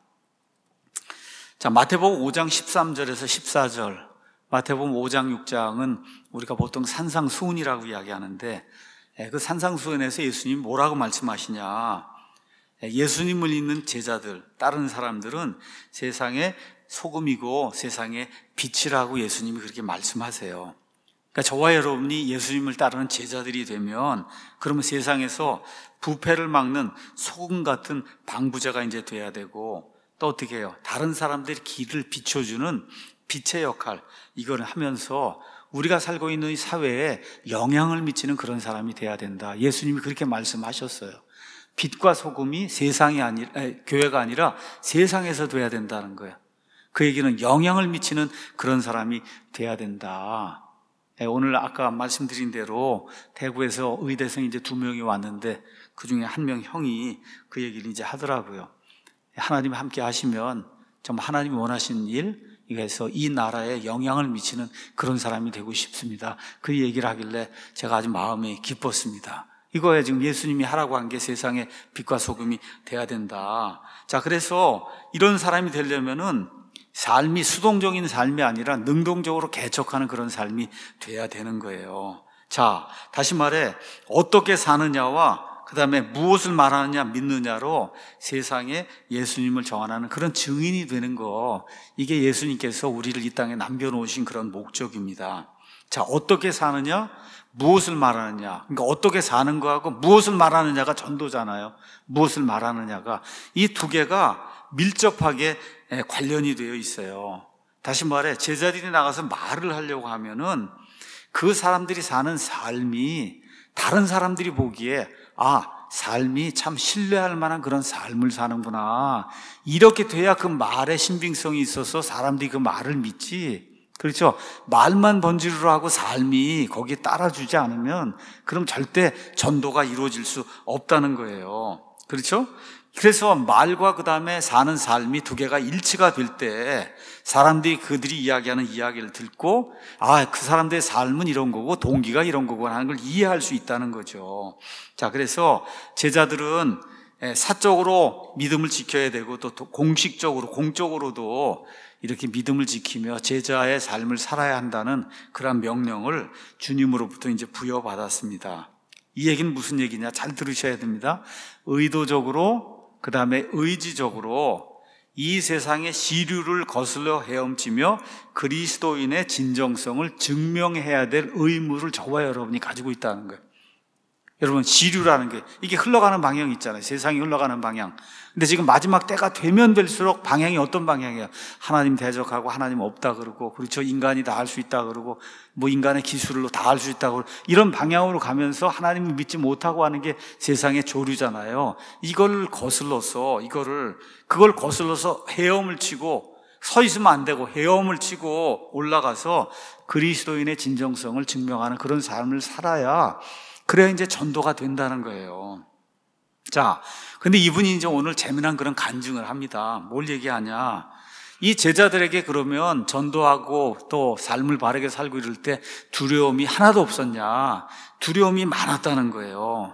자, 마태복음 5장 13절에서 14절. 마태복음 5장 6장은 우리가 보통 산상수훈이라고 이야기하는데, 그 산상수훈에서 예수님이 뭐라고 말씀하시냐, 예수님을 믿는 제자들, 다른 사람들은 세상의 소금이고 세상의 빛이라고 예수님이 그렇게 말씀하세요. 그러니까 저와 여러분이 예수님을 따르는 제자들이 되면, 그러면 세상에서 부패를 막는 소금 같은 방부제가 이제 돼야 되고, 또 어떻게 해요? 다른 사람들의 길을 비춰주는 빛의 역할, 이걸 하면서 우리가 살고 있는 이 사회에 영향을 미치는 그런 사람이 돼야 된다. 예수님이 그렇게 말씀하셨어요. 빛과 소금이 세상이 아니라, 교회가 아니라 세상에서 돼야 된다는 거예요. 그 얘기는 영향을 미치는 그런 사람이 돼야 된다. 오늘 아까 말씀드린 대로 대구에서 의대생 이제 2명이 왔는데, 그 중에 1명 형이 그 얘기를 이제 하더라고요. 하나님이 함께 하시면 정말 하나님이 원하시는 일, 이거에서 이 나라에 영향을 미치는 그런 사람이 되고 싶습니다. 그 얘기를 하길래 제가 아주 마음이 기뻤습니다. 이거에 지금 예수님이 하라고 한 게 세상의 빛과 소금이 돼야 된다. 자, 그래서 이런 사람이 되려면은 삶이 수동적인 삶이 아니라 능동적으로 개척하는 그런 삶이 돼야 되는 거예요. 자, 다시 말해, 어떻게 사느냐와 그 다음에 무엇을 말하느냐, 믿느냐로 세상에 예수님을 정하는 그런 증인이 되는 거, 이게 예수님께서 우리를 이 땅에 남겨놓으신 그런 목적입니다. 자, 어떻게 사느냐, 무엇을 말하느냐, 그러니까 어떻게 사는 거하고 무엇을 말하느냐가 전도잖아요. 무엇을 말하느냐가, 이 두 개가 밀접하게 관련이 되어 있어요. 다시 말해, 제자들이 나가서 말을 하려고 하면은 그 사람들이 사는 삶이 다른 사람들이 보기에, 아, 삶이 참 신뢰할 만한 그런 삶을 사는구나, 이렇게 돼야 그 말에 신빙성이 있어서 사람들이 그 말을 믿지. 그렇죠? 말만 번지르르 하고 삶이 거기에 따라주지 않으면 그럼 절대 전도가 이루어질 수 없다는 거예요. 그렇죠? 그래서 말과 그 다음에 사는 삶이 두 개가 일치가 될 때 사람들이 그들이 이야기하는 이야기를 듣고, 아, 그 사람들의 삶은 이런 거고 동기가 이런 거고 하는 걸 이해할 수 있다는 거죠. 자, 그래서 제자들은 사적으로 믿음을 지켜야 되고, 또 공식적으로, 공적으로도 이렇게 믿음을 지키며 제자의 삶을 살아야 한다는 그런 명령을 주님으로부터 이제 부여받았습니다. 이 얘기는 무슨 얘기냐? 잘 들으셔야 됩니다. 의도적으로, 그 다음에 의지적으로 이 세상의 시류를 거슬러 헤엄치며 그리스도인의 진정성을 증명해야 될 의무를 저와 여러분이 가지고 있다는 거예요. 여러분, 시류라는 게 이게 흘러가는 방향이 있잖아요. 세상이 흘러가는 방향. 근데 지금 마지막 때가 되면 될수록 방향이 어떤 방향이에요? 하나님 대적하고 하나님 없다 그러고, 그렇죠, 인간이 다 할 수 있다 그러고, 뭐 인간의 기술로 다 할 수 있다 그러고, 이런 방향으로 가면서 하나님을 믿지 못하고 하는 게 세상의 조류잖아요. 이걸 거슬러서, 그걸 거슬러서 헤엄을 치고, 서 있으면 안 되고 헤엄을 치고 올라가서 그리스도인의 진정성을 증명하는 그런 삶을 살아야, 그래야 이제 전도가 된다는 거예요. 자, 근데 이분이 이제 오늘 재미난 그런 간증을 합니다. 뭘 얘기하냐? 이 제자들에게 그러면 전도하고 또 삶을 바르게 살고 이럴 때 두려움이 하나도 없었냐? 두려움이 많았다는 거예요.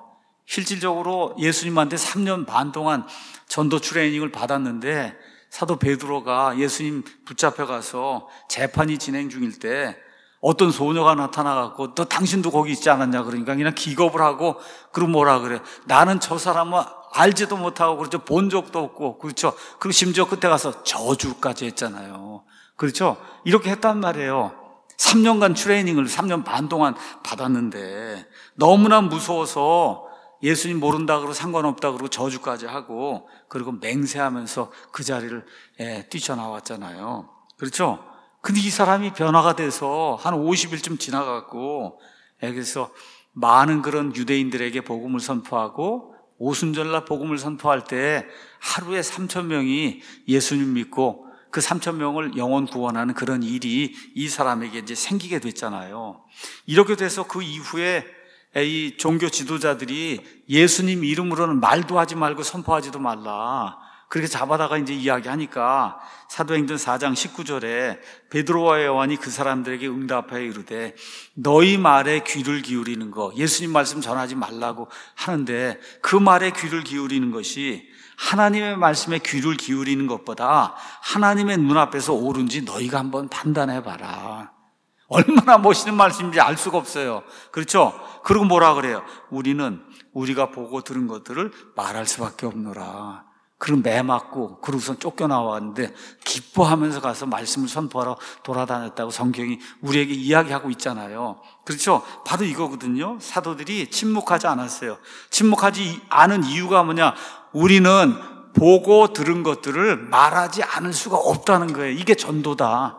실질적으로 예수님한테 3년 반 동안 전도 트레이닝을 받았는데 사도 베드로가 예수님 붙잡혀 가서 재판이 진행 중일 때 어떤 소녀가 나타나갖고 너 당신도 거기 있지 않았냐 그러니까 그냥 기겁을 하고 그리고 뭐라 그래, 나는 저 사람은 알지도 못하고 그렇죠, 본 적도 없고, 그렇죠, 그리고 심지어 그때 가서 저주까지 했잖아요. 그렇죠, 이렇게 했단 말이에요. 3년간 트레이닝을 3년 반 동안 받았는데 너무나 무서워서 예수님 모른다 그러고 상관없다 그러고 저주까지 하고 그리고 맹세하면서 그 자리를 뛰쳐나왔잖아요. 그렇죠? 근데 이 사람이 변화가 돼서 한 50일쯤 지나갔고, 그래서 많은 그런 유대인들에게 복음을 선포하고 오순절날 복음을 선포할 때 하루에 3,000명이 예수님 믿고 그 3,000명을 영혼 구원하는 그런 일이 이 사람에게 이제 생기게 됐잖아요. 이렇게 돼서 그 이후에 이 종교 지도자들이 예수님 이름으로는 말도 하지 말고 선포하지도 말라, 그렇게 잡아다가 이제 이야기하니까 사도행전 4장 19절에 베드로와 요한이 그 사람들에게 응답하여 이르되 너희 말에 귀를 기울이는 거, 예수님 말씀 전하지 말라고 하는데 그 말에 귀를 기울이는 것이 하나님의 말씀에 귀를 기울이는 것보다 하나님의 눈앞에서 옳은지 너희가 한번 판단해봐라. 얼마나 멋있는 말씀인지 알 수가 없어요. 그렇죠? 그리고 뭐라 그래요? 우리는 우리가 보고 들은 것들을 말할 수밖에 없노라. 그리고 매 맞고 그러고선 쫓겨나왔는데 기뻐하면서 가서 말씀을 선포하러 돌아다녔다고 성경이 우리에게 이야기하고 있잖아요. 그렇죠? 바로 이거거든요. 사도들이 침묵하지 않았어요. 침묵하지 않은 이유가 뭐냐? 우리는 보고 들은 것들을 말하지 않을 수가 없다는 거예요. 이게 전도다.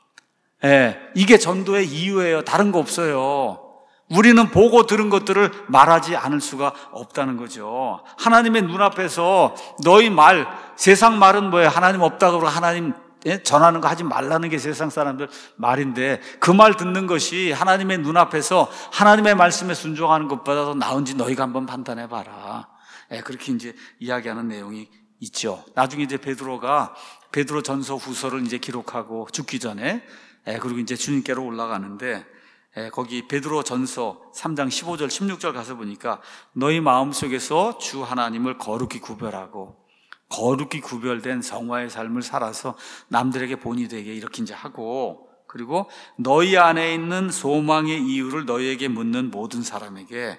이게 전도의 이유예요. 다른 거 없어요. 우리는 보고 들은 것들을 말하지 않을 수가 없다는 거죠. 하나님의 눈앞에서 너희 말, 세상 말은 뭐예요? 하나님 없다고 그러고 하나님 전하는 거 하지 말라는 게 세상 사람들 말인데 그 말 듣는 것이 하나님의 눈앞에서 하나님의 말씀에 순종하는 것보다 더 나은지 너희가 한번 판단해 봐라. 그렇게 이제 이야기하는 내용이 있죠. 나중에 이제 베드로가 베드로 전서 후서를 이제 기록하고 죽기 전에 그리고 이제 주님께로 올라가는데 거기 베드로 전서 3장 15절 16절 가서 보니까 너희 마음속에서 주 하나님을 거룩히 구별하고 거룩히 구별된 성화의 삶을 살아서 남들에게 본이 되게 이렇게 이제 하고, 그리고 너희 안에 있는 소망의 이유를 너희에게 묻는 모든 사람에게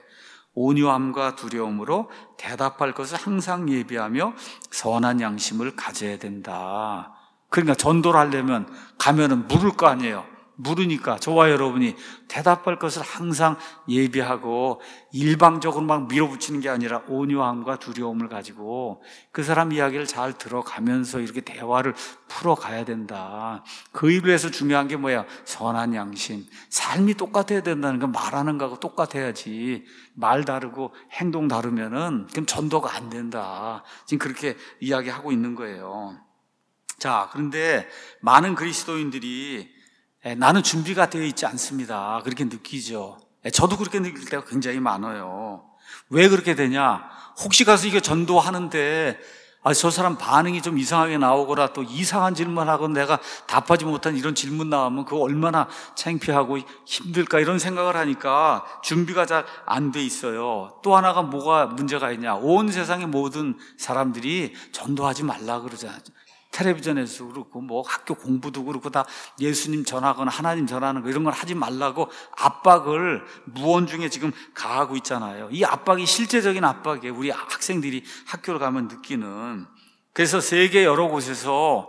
온유함과 두려움으로 대답할 것을 항상 예비하며 선한 양심을 가져야 된다. 그러니까 전도를 하려면 가면은 물을 거 아니에요. 물으니까 저와 여러분이 대답할 것을 항상 예비하고 일방적으로 막 밀어붙이는 게 아니라 온유함과 두려움을 가지고 그 사람 이야기를 잘 들어가면서 이렇게 대화를 풀어가야 된다. 그 일을 위해서 중요한 게 뭐야? 선한 양심. 삶이 똑같아야 된다는 건 말하는 거하고 똑같아야지. 말 다르고 행동 다르면은 그럼 전도가 안 된다. 지금 그렇게 이야기하고 있는 거예요. 자, 그런데 많은 그리스도인들이 나는 준비가 되어 있지 않습니다. 그렇게 느끼죠. 저도 그렇게 느낄 때가 굉장히 많아요. 왜 그렇게 되냐? 혹시 가서 이게 전도하는데 저 사람 반응이 좀 이상하게 나오거나 또 이상한 질문하고 내가 답하지 못한 이런 질문 나오면 그거 얼마나 창피하고 힘들까 이런 생각을 하니까 준비가 잘 안 돼 있어요. 또 하나가 뭐가 문제가 있냐? 온 세상의 모든 사람들이 전도하지 말라 그러잖아요. 텔레비전에서 그렇고 뭐 학교 공부도 그렇고 다 예수님 전하거나 하나님 전하는 거 이런 걸 하지 말라고 압박을 무언중에 지금 가하고 있잖아요. 이 압박이 실제적인 압박이에요. 우리 학생들이 학교를 가면 느끼는. 그래서 세계 여러 곳에서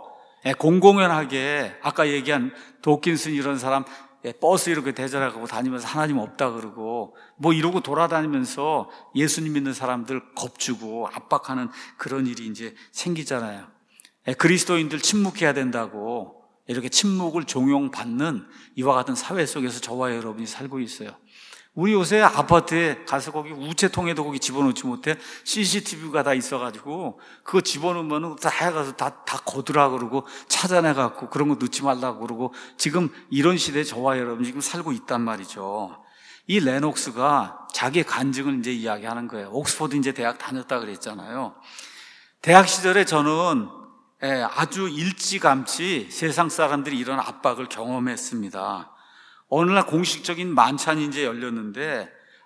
공공연하게 아까 얘기한 도킨슨 이런 사람 버스 이렇게 대절하고 다니면서 하나님 없다 그러고 뭐 이러고 돌아다니면서 예수님 믿는 사람들 겁주고 압박하는 그런 일이 이제 생기잖아요. 그리스도인들 침묵해야 된다고 이렇게 침묵을 종용받는 이와 같은 사회 속에서 저와 여러분이 살고 있어요. 우리 요새 아파트에 가서 거기 우체통에도 거기 집어넣지 못해 CCTV가 다 있어가지고 그거 집어넣으면 다 해가서 다 거두라 그러고 찾아내갖고 그런 거 넣지 말라고 그러고 지금 이런 시대에 저와 여러분이 지금 살고 있단 말이죠. 이 레녹스가 자기의 간증을 이제 이야기하는 거예요. 옥스퍼드 이제 대학 다녔다 그랬잖아요. 대학 시절에 저는 아주 일찌감치 세상 사람들이 이런 압박을 경험했습니다. 어느 날 공식적인 만찬이 이제 열렸는데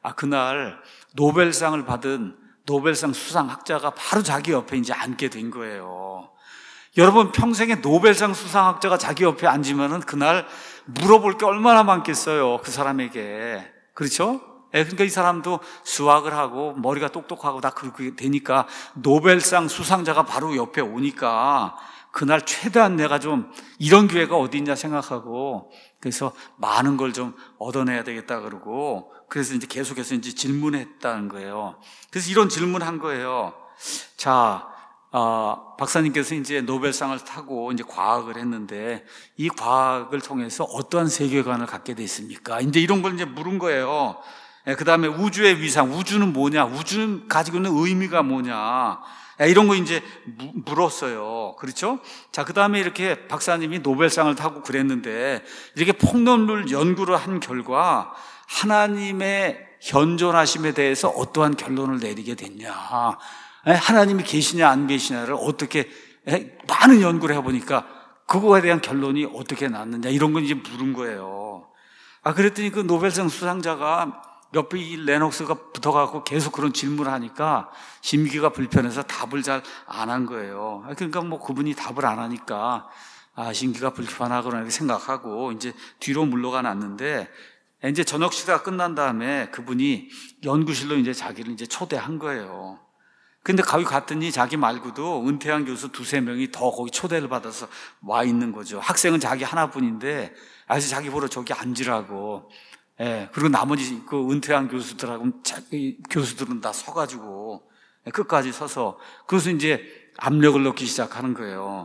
그날 노벨상을 받은 노벨상 수상학자가 바로 자기 옆에 이제 앉게 된 거예요. 여러분, 평생에 노벨상 수상학자가 자기 옆에 앉으면은 그날 물어볼 게 얼마나 많겠어요, 그 사람에게. 그렇죠? 그러니까 이 사람도 수학을 하고 머리가 똑똑하고 다 그렇게 되니까 노벨상 수상자가 바로 옆에 오니까 그날 최대한 내가 좀 이런 기회가 어디 있냐 생각하고, 그래서 많은 걸 좀 얻어내야 되겠다 그러고, 그래서 이제 계속해서 이제 질문했다는 거예요. 그래서 이런 질문한 거예요. 자, 박사님께서 이제 노벨상을 타고 이제 과학을 했는데 이 과학을 통해서 어떠한 세계관을 갖게 됐습니까? 이제 이런 걸 이제 물은 거예요. 그 다음에 우주의 위상, 우주는 뭐냐? 우주는 가지고 있는 의미가 뭐냐? 이런 거 이제 물었어요. 그렇죠? 자, 그 다음에 이렇게 박사님이 노벨상을 타고 그랬는데 이렇게 폭넓은 연구를 한 결과 하나님의 현존하심에 대해서 어떠한 결론을 내리게 됐냐? 하나님이 계시냐 안 계시냐를 어떻게 많은 연구를 해보니까 그거에 대한 결론이 어떻게 났느냐, 이런 건 이제 물은 거예요. 그랬더니 그 노벨상 수상자가 옆에 이 레녹스가 붙어가고 계속 그런 질문을 하니까 심기가 불편해서 답을 잘 안 한 거예요. 그러니까 뭐 그분이 답을 안 하니까 심기가 불편하구나 이렇게 생각하고 이제 뒤로 물러가 놨는데, 이제 저녁 식사가 끝난 다음에 그분이 연구실로 이제 자기를 이제 초대한 거예요. 근데 거기 갔더니 자기 말고도 은퇴한 교수 두세 명이 더 거기 초대를 받아서 와 있는 거죠. 학생은 자기 하나뿐인데 아직 자기 보러 저기 앉으라고. 그리고 나머지 그 은퇴한 교수들하고 자기 교수들은 다 서가지고 끝까지 서서, 그래서 이제 압력을 넣기 시작하는 거예요.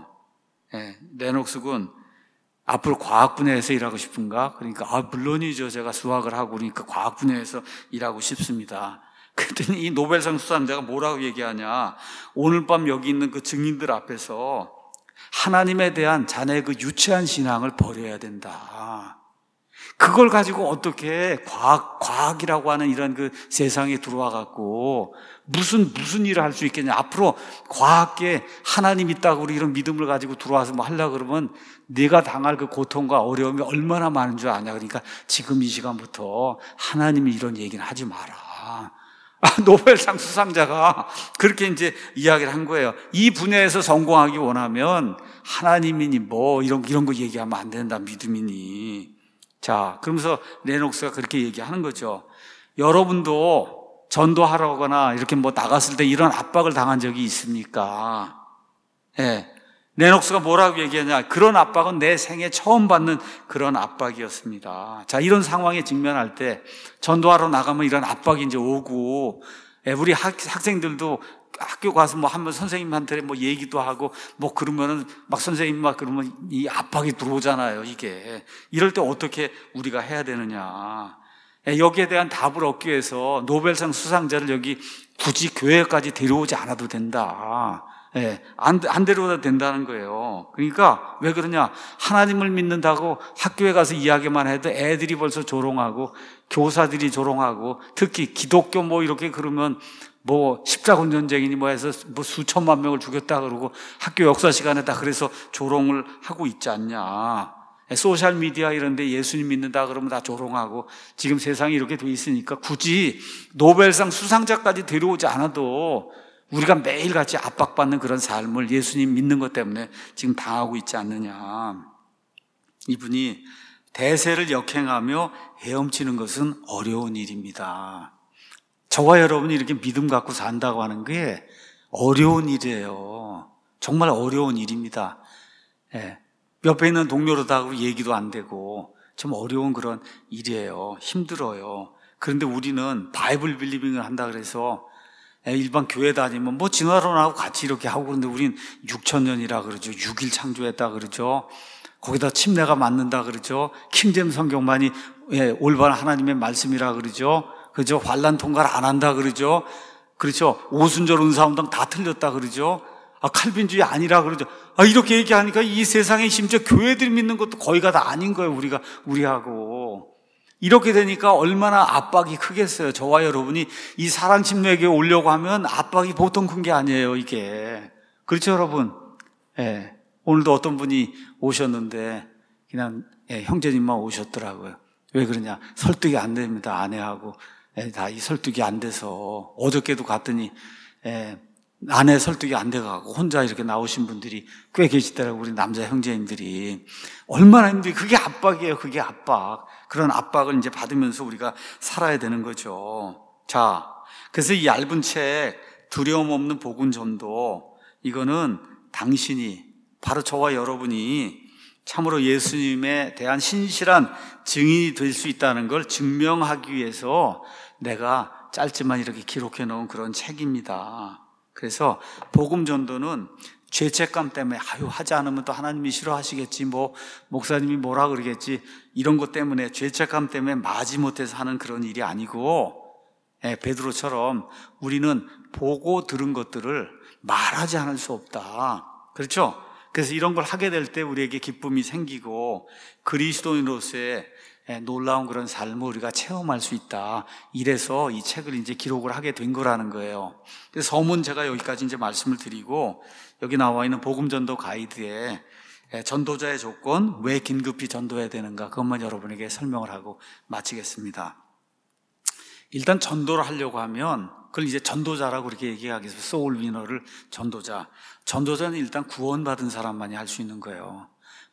레녹스 군, 앞으로 과학 분야에서 일하고 싶은가? 그러니까 물론이죠. 제가 수학을 하고 그러니까 과학 분야에서 일하고 싶습니다. 그랬더니 이 노벨상 수상자가 뭐라고 얘기하냐? 오늘 밤 여기 있는 그 증인들 앞에서 하나님에 대한 자네의 그 유치한 신앙을 버려야 된다. 그걸 가지고 어떻게 과학이라고 하는 이런 그 세상에 들어와 갖고 무슨 일을 할 수 있겠냐? 앞으로 과학계 하나님 있다고 우리 이런 믿음을 가지고 들어와서 뭐 하려고 그러면 네가 당할 그 고통과 어려움이 얼마나 많은 줄 아냐? 그러니까 지금 이 시간부터 하나님이 이런 얘기는 하지 마라. 노벨상 수상자가 그렇게 이제 이야기를 한 거예요. 이 분야에서 성공하기 원하면 하나님이니 뭐 이런 거 얘기하면 안 된다, 믿음이니. 자, 그러면서 레녹스가 그렇게 얘기하는 거죠. 여러분도 전도하거나 이렇게 뭐 나갔을 때 이런 압박을 당한 적이 있습니까? 레녹스가 뭐라고 얘기하냐? 그런 압박은 내 생애 처음 받는 그런 압박이었습니다. 자, 이런 상황에 직면할 때 전도하러 나가면 이런 압박이 이제 오고, 우리 학생들도 학교 가서 뭐 한번 선생님한테 뭐 얘기도 하고 뭐 그러면은 막 선생님 막 그러면 이 압박이 들어오잖아요, 이게. 이럴 때 어떻게 우리가 해야 되느냐. 여기에 대한 답을 얻기 위해서 노벨상 수상자를 여기 굳이 교회까지 데려오지 않아도 된다. 안 데려와도 된다는 거예요. 그러니까 왜 그러냐? 하나님을 믿는다고 학교에 가서 이야기만 해도 애들이 벌써 조롱하고 교사들이 조롱하고, 특히 기독교 뭐 이렇게 그러면 뭐 십자군 전쟁이니 뭐 해서 뭐 수천만 명을 죽였다 그러고 학교 역사 시간에 다 그래서 조롱을 하고 있지 않냐. 소셜 미디어 이런 데 예수님 믿는다 그러면 다 조롱하고, 지금 세상이 이렇게 돼 있으니까 굳이 노벨상 수상자까지 데려오지 않아도 우리가 매일같이 압박받는 그런 삶을 예수님 믿는 것 때문에 지금 당하고 있지 않느냐. 이분이 대세를 역행하며 헤엄치는 것은 어려운 일입니다. 저와 여러분이 이렇게 믿음 갖고 산다고 하는 게 어려운 일이에요. 정말 어려운 일입니다. 옆에 있는 동료로도 하고 얘기도 안 되고 좀 어려운 그런 일이에요. 힘들어요. 그런데 우리는 바이블 빌리빙을 한다 그래서 일반 교회 다니면 뭐 진화론하고 같이 이렇게 하고, 그런데 우린 6,000년이라 그러죠. 6일 창조했다 그러죠. 거기다 침례가 맞는다 그러죠. 킹제임 성경만이 올바른 하나님의 말씀이라 그러죠. 그죠? 환란 통과를 안 한다 그러죠. 그렇죠? 오순절 은사운동 다 틀렸다 그러죠. 칼빈주의 아니라 그러죠. 이렇게 얘기하니까 이 세상에 심지어 교회들이 믿는 것도 거의가 다 아닌 거예요. 우리하고. 이렇게 되니까 얼마나 압박이 크겠어요. 저와 여러분이 이 사랑 침례교회 오려고 하면 압박이 보통 큰 게 아니에요, 이게. 그렇죠, 여러분? 오늘도 어떤 분이 오셨는데 그냥 형제님만 오셨더라고요. 왜 그러냐? 설득이 안 됩니다, 아내하고. 다 이 설득이 안 돼서 어저께도 갔더니 아내 설득이 안 돼가고 혼자 이렇게 나오신 분들이 꽤 계시더라고요. 우리 남자 형제님들이. 얼마나 힘들이, 그게 압박이에요. 그게 압박. 그런 압박을 이제 받으면서 우리가 살아야 되는 거죠. 자, 그래서 이 얇은 책 두려움 없는 복음 전도, 이거는 당신이, 바로 저와 여러분이 참으로 예수님에 대한 신실한 증인이 될 수 있다는 걸 증명하기 위해서 내가 짧지만 이렇게 기록해 놓은 그런 책입니다. 그래서 복음 전도는 죄책감 때문에 하지 않으면 또 하나님이 싫어하시겠지, 목사님이 뭐라 그러겠지, 이런 것 때문에, 죄책감 때문에 마지못해서 하는 그런 일이 아니고, 베드로처럼 우리는 보고 들은 것들을 말하지 않을 수 없다. 그렇죠? 그래서 이런 걸 하게 될 때 우리에게 기쁨이 생기고 그리스도인으로서의 놀라운 그런 삶을 우리가 체험할 수 있다. 이래서 이 책을 이제 기록을 하게 된 거라는 거예요. 그래서 서문 제가 여기까지 이제 말씀을 드리고, 여기 나와 있는 복음 전도 가이드에 전도자의 조건, 왜 긴급히 전도해야 되는가, 그것만 여러분에게 설명을 하고 마치겠습니다. 일단 전도를 하려고 하면 그걸 이제 전도자라고 그렇게 얘기하기 위해서 소울 위너를 전도자. 전도자는 일단 구원받은 사람만이 할 수 있는 거예요.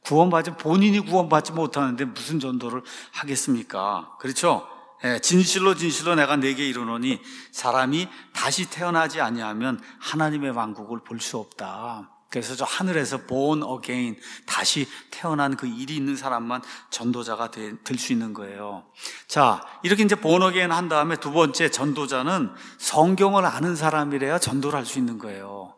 본인이 구원받지 못하는데 무슨 전도를 하겠습니까? 그렇죠? 진실로 내가 내게 이르노니 사람이 다시 태어나지 아니하면 하나님의 왕국을 볼 수 없다. 그래서 저 하늘에서 born again, 다시 태어난 그 일이 있는 사람만 전도자가 될 수 있는 거예요. 자, 이렇게 이제 born again 한 다음에 두 번째, 전도자는 성경을 아는 사람이래야 전도를 할 수 있는 거예요.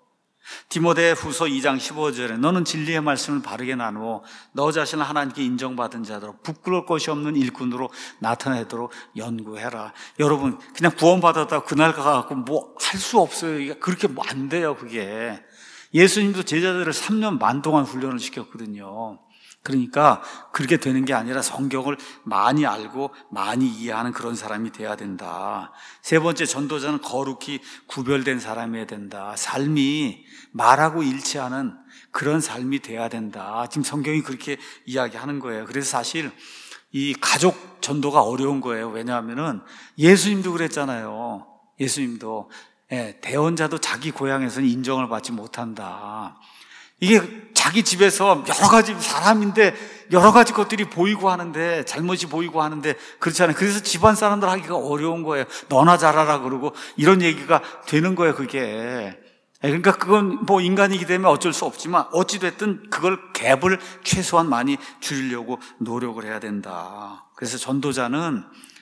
디모데후서 2장 15절에 너는 진리의 말씀을 바르게 나누어 너 자신을 하나님께 인정받은 자로 부끄러울 것이 없는 일꾼으로 나타내도록 연구해라. 여러분, 그냥 구원받았다고 그날 가갖고 할 수 없어요. 그렇게 안 돼요, 그게. 예수님도 제자들을 3년 반 동안 훈련을 시켰거든요. 그러니까 그렇게 되는 게 아니라 성경을 많이 알고 많이 이해하는 그런 사람이 돼야 된다. 세 번째, 전도자는 거룩히 구별된 사람이어야 된다. 삶이 말하고 일치하는 그런 삶이 돼야 된다. 지금 성경이 그렇게 이야기하는 거예요. 그래서 사실 이 가족 전도가 어려운 거예요. 왜냐하면은 예수님도 그랬잖아요. 예수님도 대언자도 자기 고향에서는 인정을 받지 못한다. 이게 자기 집에서 여러 가지 사람인데 여러 가지 것들이 보이고 하는데, 잘못이 보이고 하는데 그렇잖아요. 그래서 집안 사람들 하기가 어려운 거예요. 너나 잘하라 그러고 이런 얘기가 되는 거예요, 그게. 그러니까 그건 인간이기 때문에 어쩔 수 없지만 어찌됐든 그걸 갭을 최소한 많이 줄이려고 노력을 해야 된다. 그래서 전도자는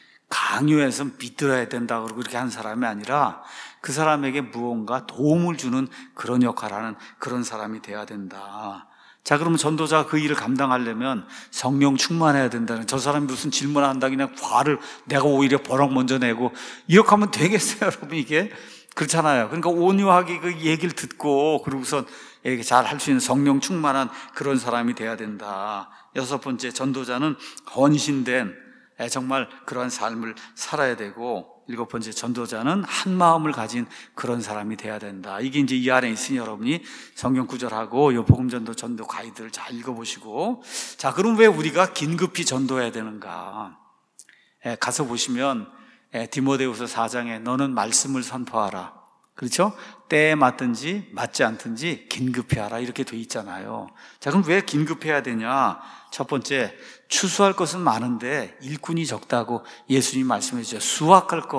강요해서 믿들어야 된다 그러고 그렇게 한 사람이 아니라 그 사람에게 무언가 도움을 주는 그런 역할을 하는 그런 사람이 돼야 된다. 자, 그러면 전도자가 그 일을 감당하려면 성령 충만해야 된다는, 저 사람이 무슨 질문한다 그냥 화를 내가 오히려 버럭 먼저 내고 이렇게 하면 되겠어요, 여러분? 이게 그렇잖아요. 그러니까 온유하게 그 얘기를 듣고 그러고선 이렇게 잘 할 수 있는 성령 충만한 그런 사람이 돼야 된다. 여섯 번째, 전도자는 헌신된 정말 그러한 삶을 살아야 되고, 일곱 번째, 전도자는 한 마음을 가진 그런 사람이 돼야 된다. 이게 이제 이 안에 있으니 여러분이 성경 구절하고 이 복음전도 전도 가이드를 잘 읽어보시고, 자, 그럼 왜 우리가 긴급히 전도해야 되는가? 가서 보시면 디모데후서 4장에 너는 말씀을 선포하라. 그렇죠? 때에 맞든지 맞지 않든지 긴급히 하라, 이렇게 돼 있잖아요. 자, 그럼 왜 긴급해야 되냐? 첫 번째, 추수할 것은 많은데 일꾼이 적다고 예수님 말씀해 주셨어요.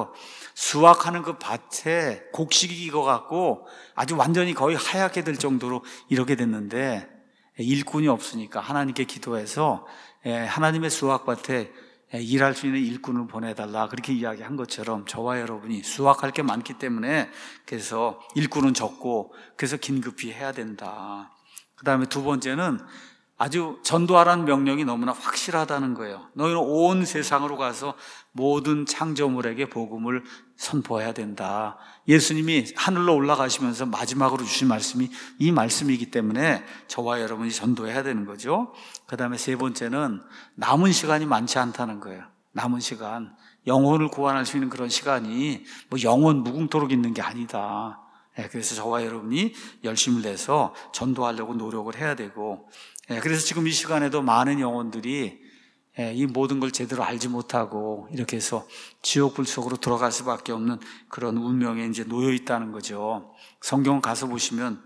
수확하는 그 밭에 곡식이 익어갖고 아주 완전히 거의 하얗게 될 정도로 이렇게 됐는데 일꾼이 없으니까 하나님께 기도해서 하나님의 수확밭에 일할 수 있는 일꾼을 보내달라, 그렇게 이야기한 것처럼 저와 여러분이 수확할 게 많기 때문에 그래서 일꾼은 적고 그래서 긴급히 해야 된다. 그 다음에 두 번째는 아주 전도하라는 명령이 너무나 확실하다는 거예요. 너희는 온 세상으로 가서 모든 창조물에게 복음을 선포해야 된다. 예수님이 하늘로 올라가시면서 마지막으로 주신 말씀이 이 말씀이기 때문에 저와 여러분이 전도해야 되는 거죠. 그 다음에 세 번째는 남은 시간이 많지 않다는 거예요. 남은 시간, 영혼을 구원할 수 있는 그런 시간이 영원 무궁토록 있는 게 아니다. 그래서 저와 여러분이 열심을 내서 전도하려고 노력을 해야 되고, 그래서 지금 이 시간에도 많은 영혼들이 이 모든 걸 제대로 알지 못하고 이렇게 해서 지옥불 속으로 들어갈 수밖에 없는 그런 운명에 이제 놓여 있다는 거죠. 성경 가서 보시면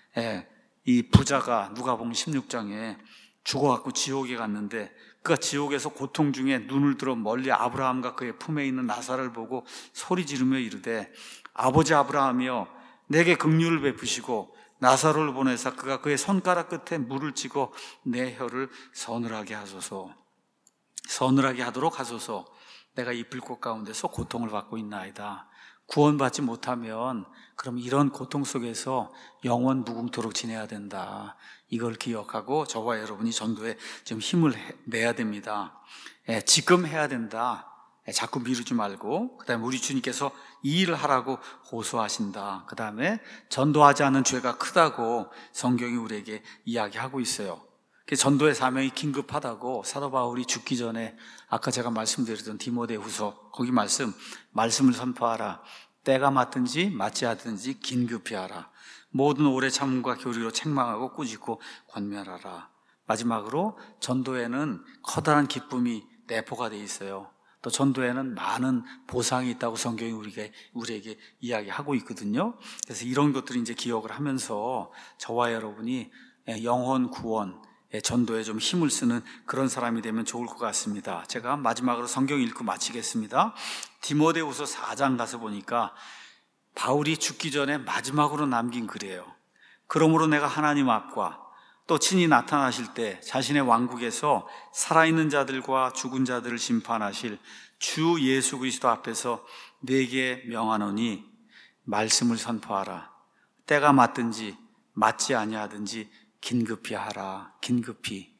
이 부자가 누가복음 16장에 죽어갖고 지옥에 갔는데 그가 지옥에서 고통 중에 눈을 들어 멀리 아브라함과 그의 품에 있는 나사를 보고 소리 지르며 이르되 아버지 아브라함이여 내게 긍휼을 베푸시고 나사로를 보내사 그가 그의 손가락 끝에 물을 찌고 내 혀를 서늘하게 하소서. 서늘하게 하도록 하소서. 내가 이 불꽃 가운데서 고통을 받고 있나이다. 구원받지 못하면 그럼 이런 고통 속에서 영원 무궁토록 지내야 된다. 이걸 기억하고 저와 여러분이 전도에 좀 힘을 내야 됩니다. 지금 해야 된다. 자꾸 미루지 말고, 그 다음에 우리 주님께서 이 일을 하라고 호소하신다. 그 다음에 전도하지 않은 죄가 크다고 성경이 우리에게 이야기하고 있어요. 전도의 사명이 긴급하다고 사도 바울이 죽기 전에 아까 제가 말씀드렸던 디모데후서 거기 말씀을 선포하라. 때가 맞든지 맞지 않든지 긴급히 하라. 모든 오래 참음과 교리로 책망하고 꾸짖고 권면하라. 마지막으로 전도에는 커다란 기쁨이 내포가 되어 있어요. 또 전도에는 많은 보상이 있다고 성경이 우리에게 이야기하고 있거든요. 그래서 이런 것들을 이제 기억을 하면서 저와 여러분이 영혼 구원, 전도에 좀 힘을 쓰는 그런 사람이 되면 좋을 것 같습니다. 제가 마지막으로 성경 읽고 마치겠습니다. 디모데후서 4장 가서 보니까 바울이 죽기 전에 마지막으로 남긴 글이에요. 그러므로 내가 하나님 앞과 또 친히 나타나실 때 자신의 왕국에서 살아있는 자들과 죽은 자들을 심판하실 주 예수 그리스도 앞에서 네게 명하노니 말씀을 선포하라. 때가 맞든지 맞지 아니하든지 긴급히 하라. 긴급히.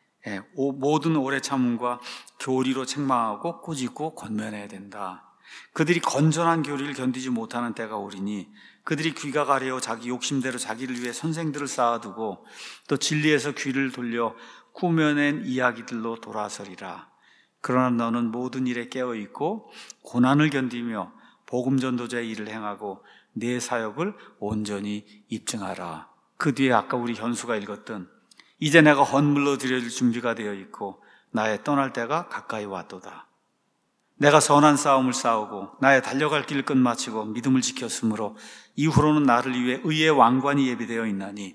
모든 오래 참음과 교리로 책망하고 꾸짖고 권면해야 된다. 그들이 건전한 교리를 견디지 못하는 때가 오리니 그들이 귀가 가려워 자기 욕심대로 자기를 위해 선생들을 쌓아두고 또 진리에서 귀를 돌려 꾸며낸 이야기들로 돌아서리라. 그러나 너는 모든 일에 깨어있고 고난을 견디며 복음 전도자의 일을 행하고 내 사역을 온전히 입증하라. 그 뒤에 아까 우리 현수가 읽었던 이제 내가 헌물로 드려질 준비가 되어 있고 나의 떠날 때가 가까이 왔도다. 내가 선한 싸움을 싸우고 나의 달려갈 길을 끝마치고 믿음을 지켰으므로 이후로는 나를 위해 의의 왕관이 예비되어 있나니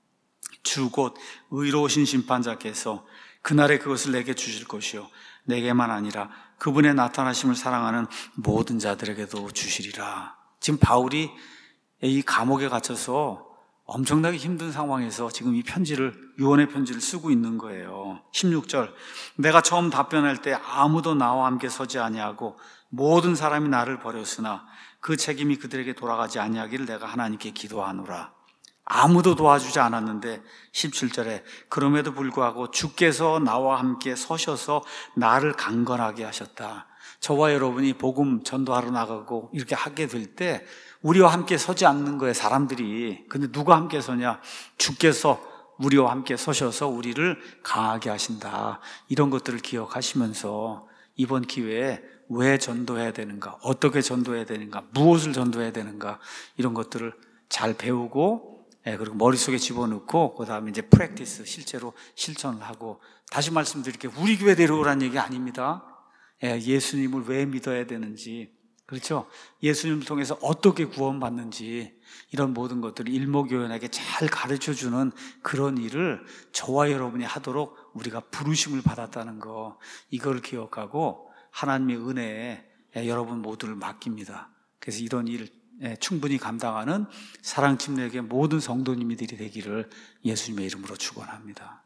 주 곧 의로우신 심판자께서 그날에 그것을 내게 주실 것이요 내게만 아니라 그분의 나타나심을 사랑하는 모든 자들에게도 주시리라. 지금 바울이 이 감옥에 갇혀서 엄청나게 힘든 상황에서 지금 이 유언의 편지를 쓰고 있는 거예요. 16절 내가 처음 답변할 때 아무도 나와 함께 서지 아니하고 모든 사람이 나를 버렸으나 그 책임이 그들에게 돌아가지 아니하기를 내가 하나님께 기도하노라. 아무도 도와주지 않았는데 17절에 그럼에도 불구하고 주께서 나와 함께 서셔서 나를 강건하게 하셨다. 저와 여러분이 복음 전도하러 나가고 이렇게 하게 될 때 우리와 함께 서지 않는 거예요, 사람들이. 근데 누가 함께 서냐? 주께서 우리와 함께 서셔서 우리를 강하게 하신다. 이런 것들을 기억하시면서 이번 기회에 왜 전도해야 되는가? 어떻게 전도해야 되는가? 무엇을 전도해야 되는가? 이런 것들을 잘 배우고 그리고 머릿속에 집어넣고 그 다음에 이제 프랙티스, 실제로 실천을 하고 다시 말씀드릴게요. 우리 교회 데려오라는 얘기 아닙니다. 예수님을 왜 믿어야 되는지, 그렇죠? 예수님을 통해서 어떻게 구원받는지 이런 모든 것들을 일목요연하게 잘 가르쳐주는 그런 일을 저와 여러분이 하도록 우리가 부르심을 받았다는 거, 이걸 기억하고 하나님의 은혜에 여러분 모두를 맡깁니다. 그래서 이런 일을 충분히 감당하는 사랑침례교회 모든 성도님들이 되기를 예수님의 이름으로 축원합니다.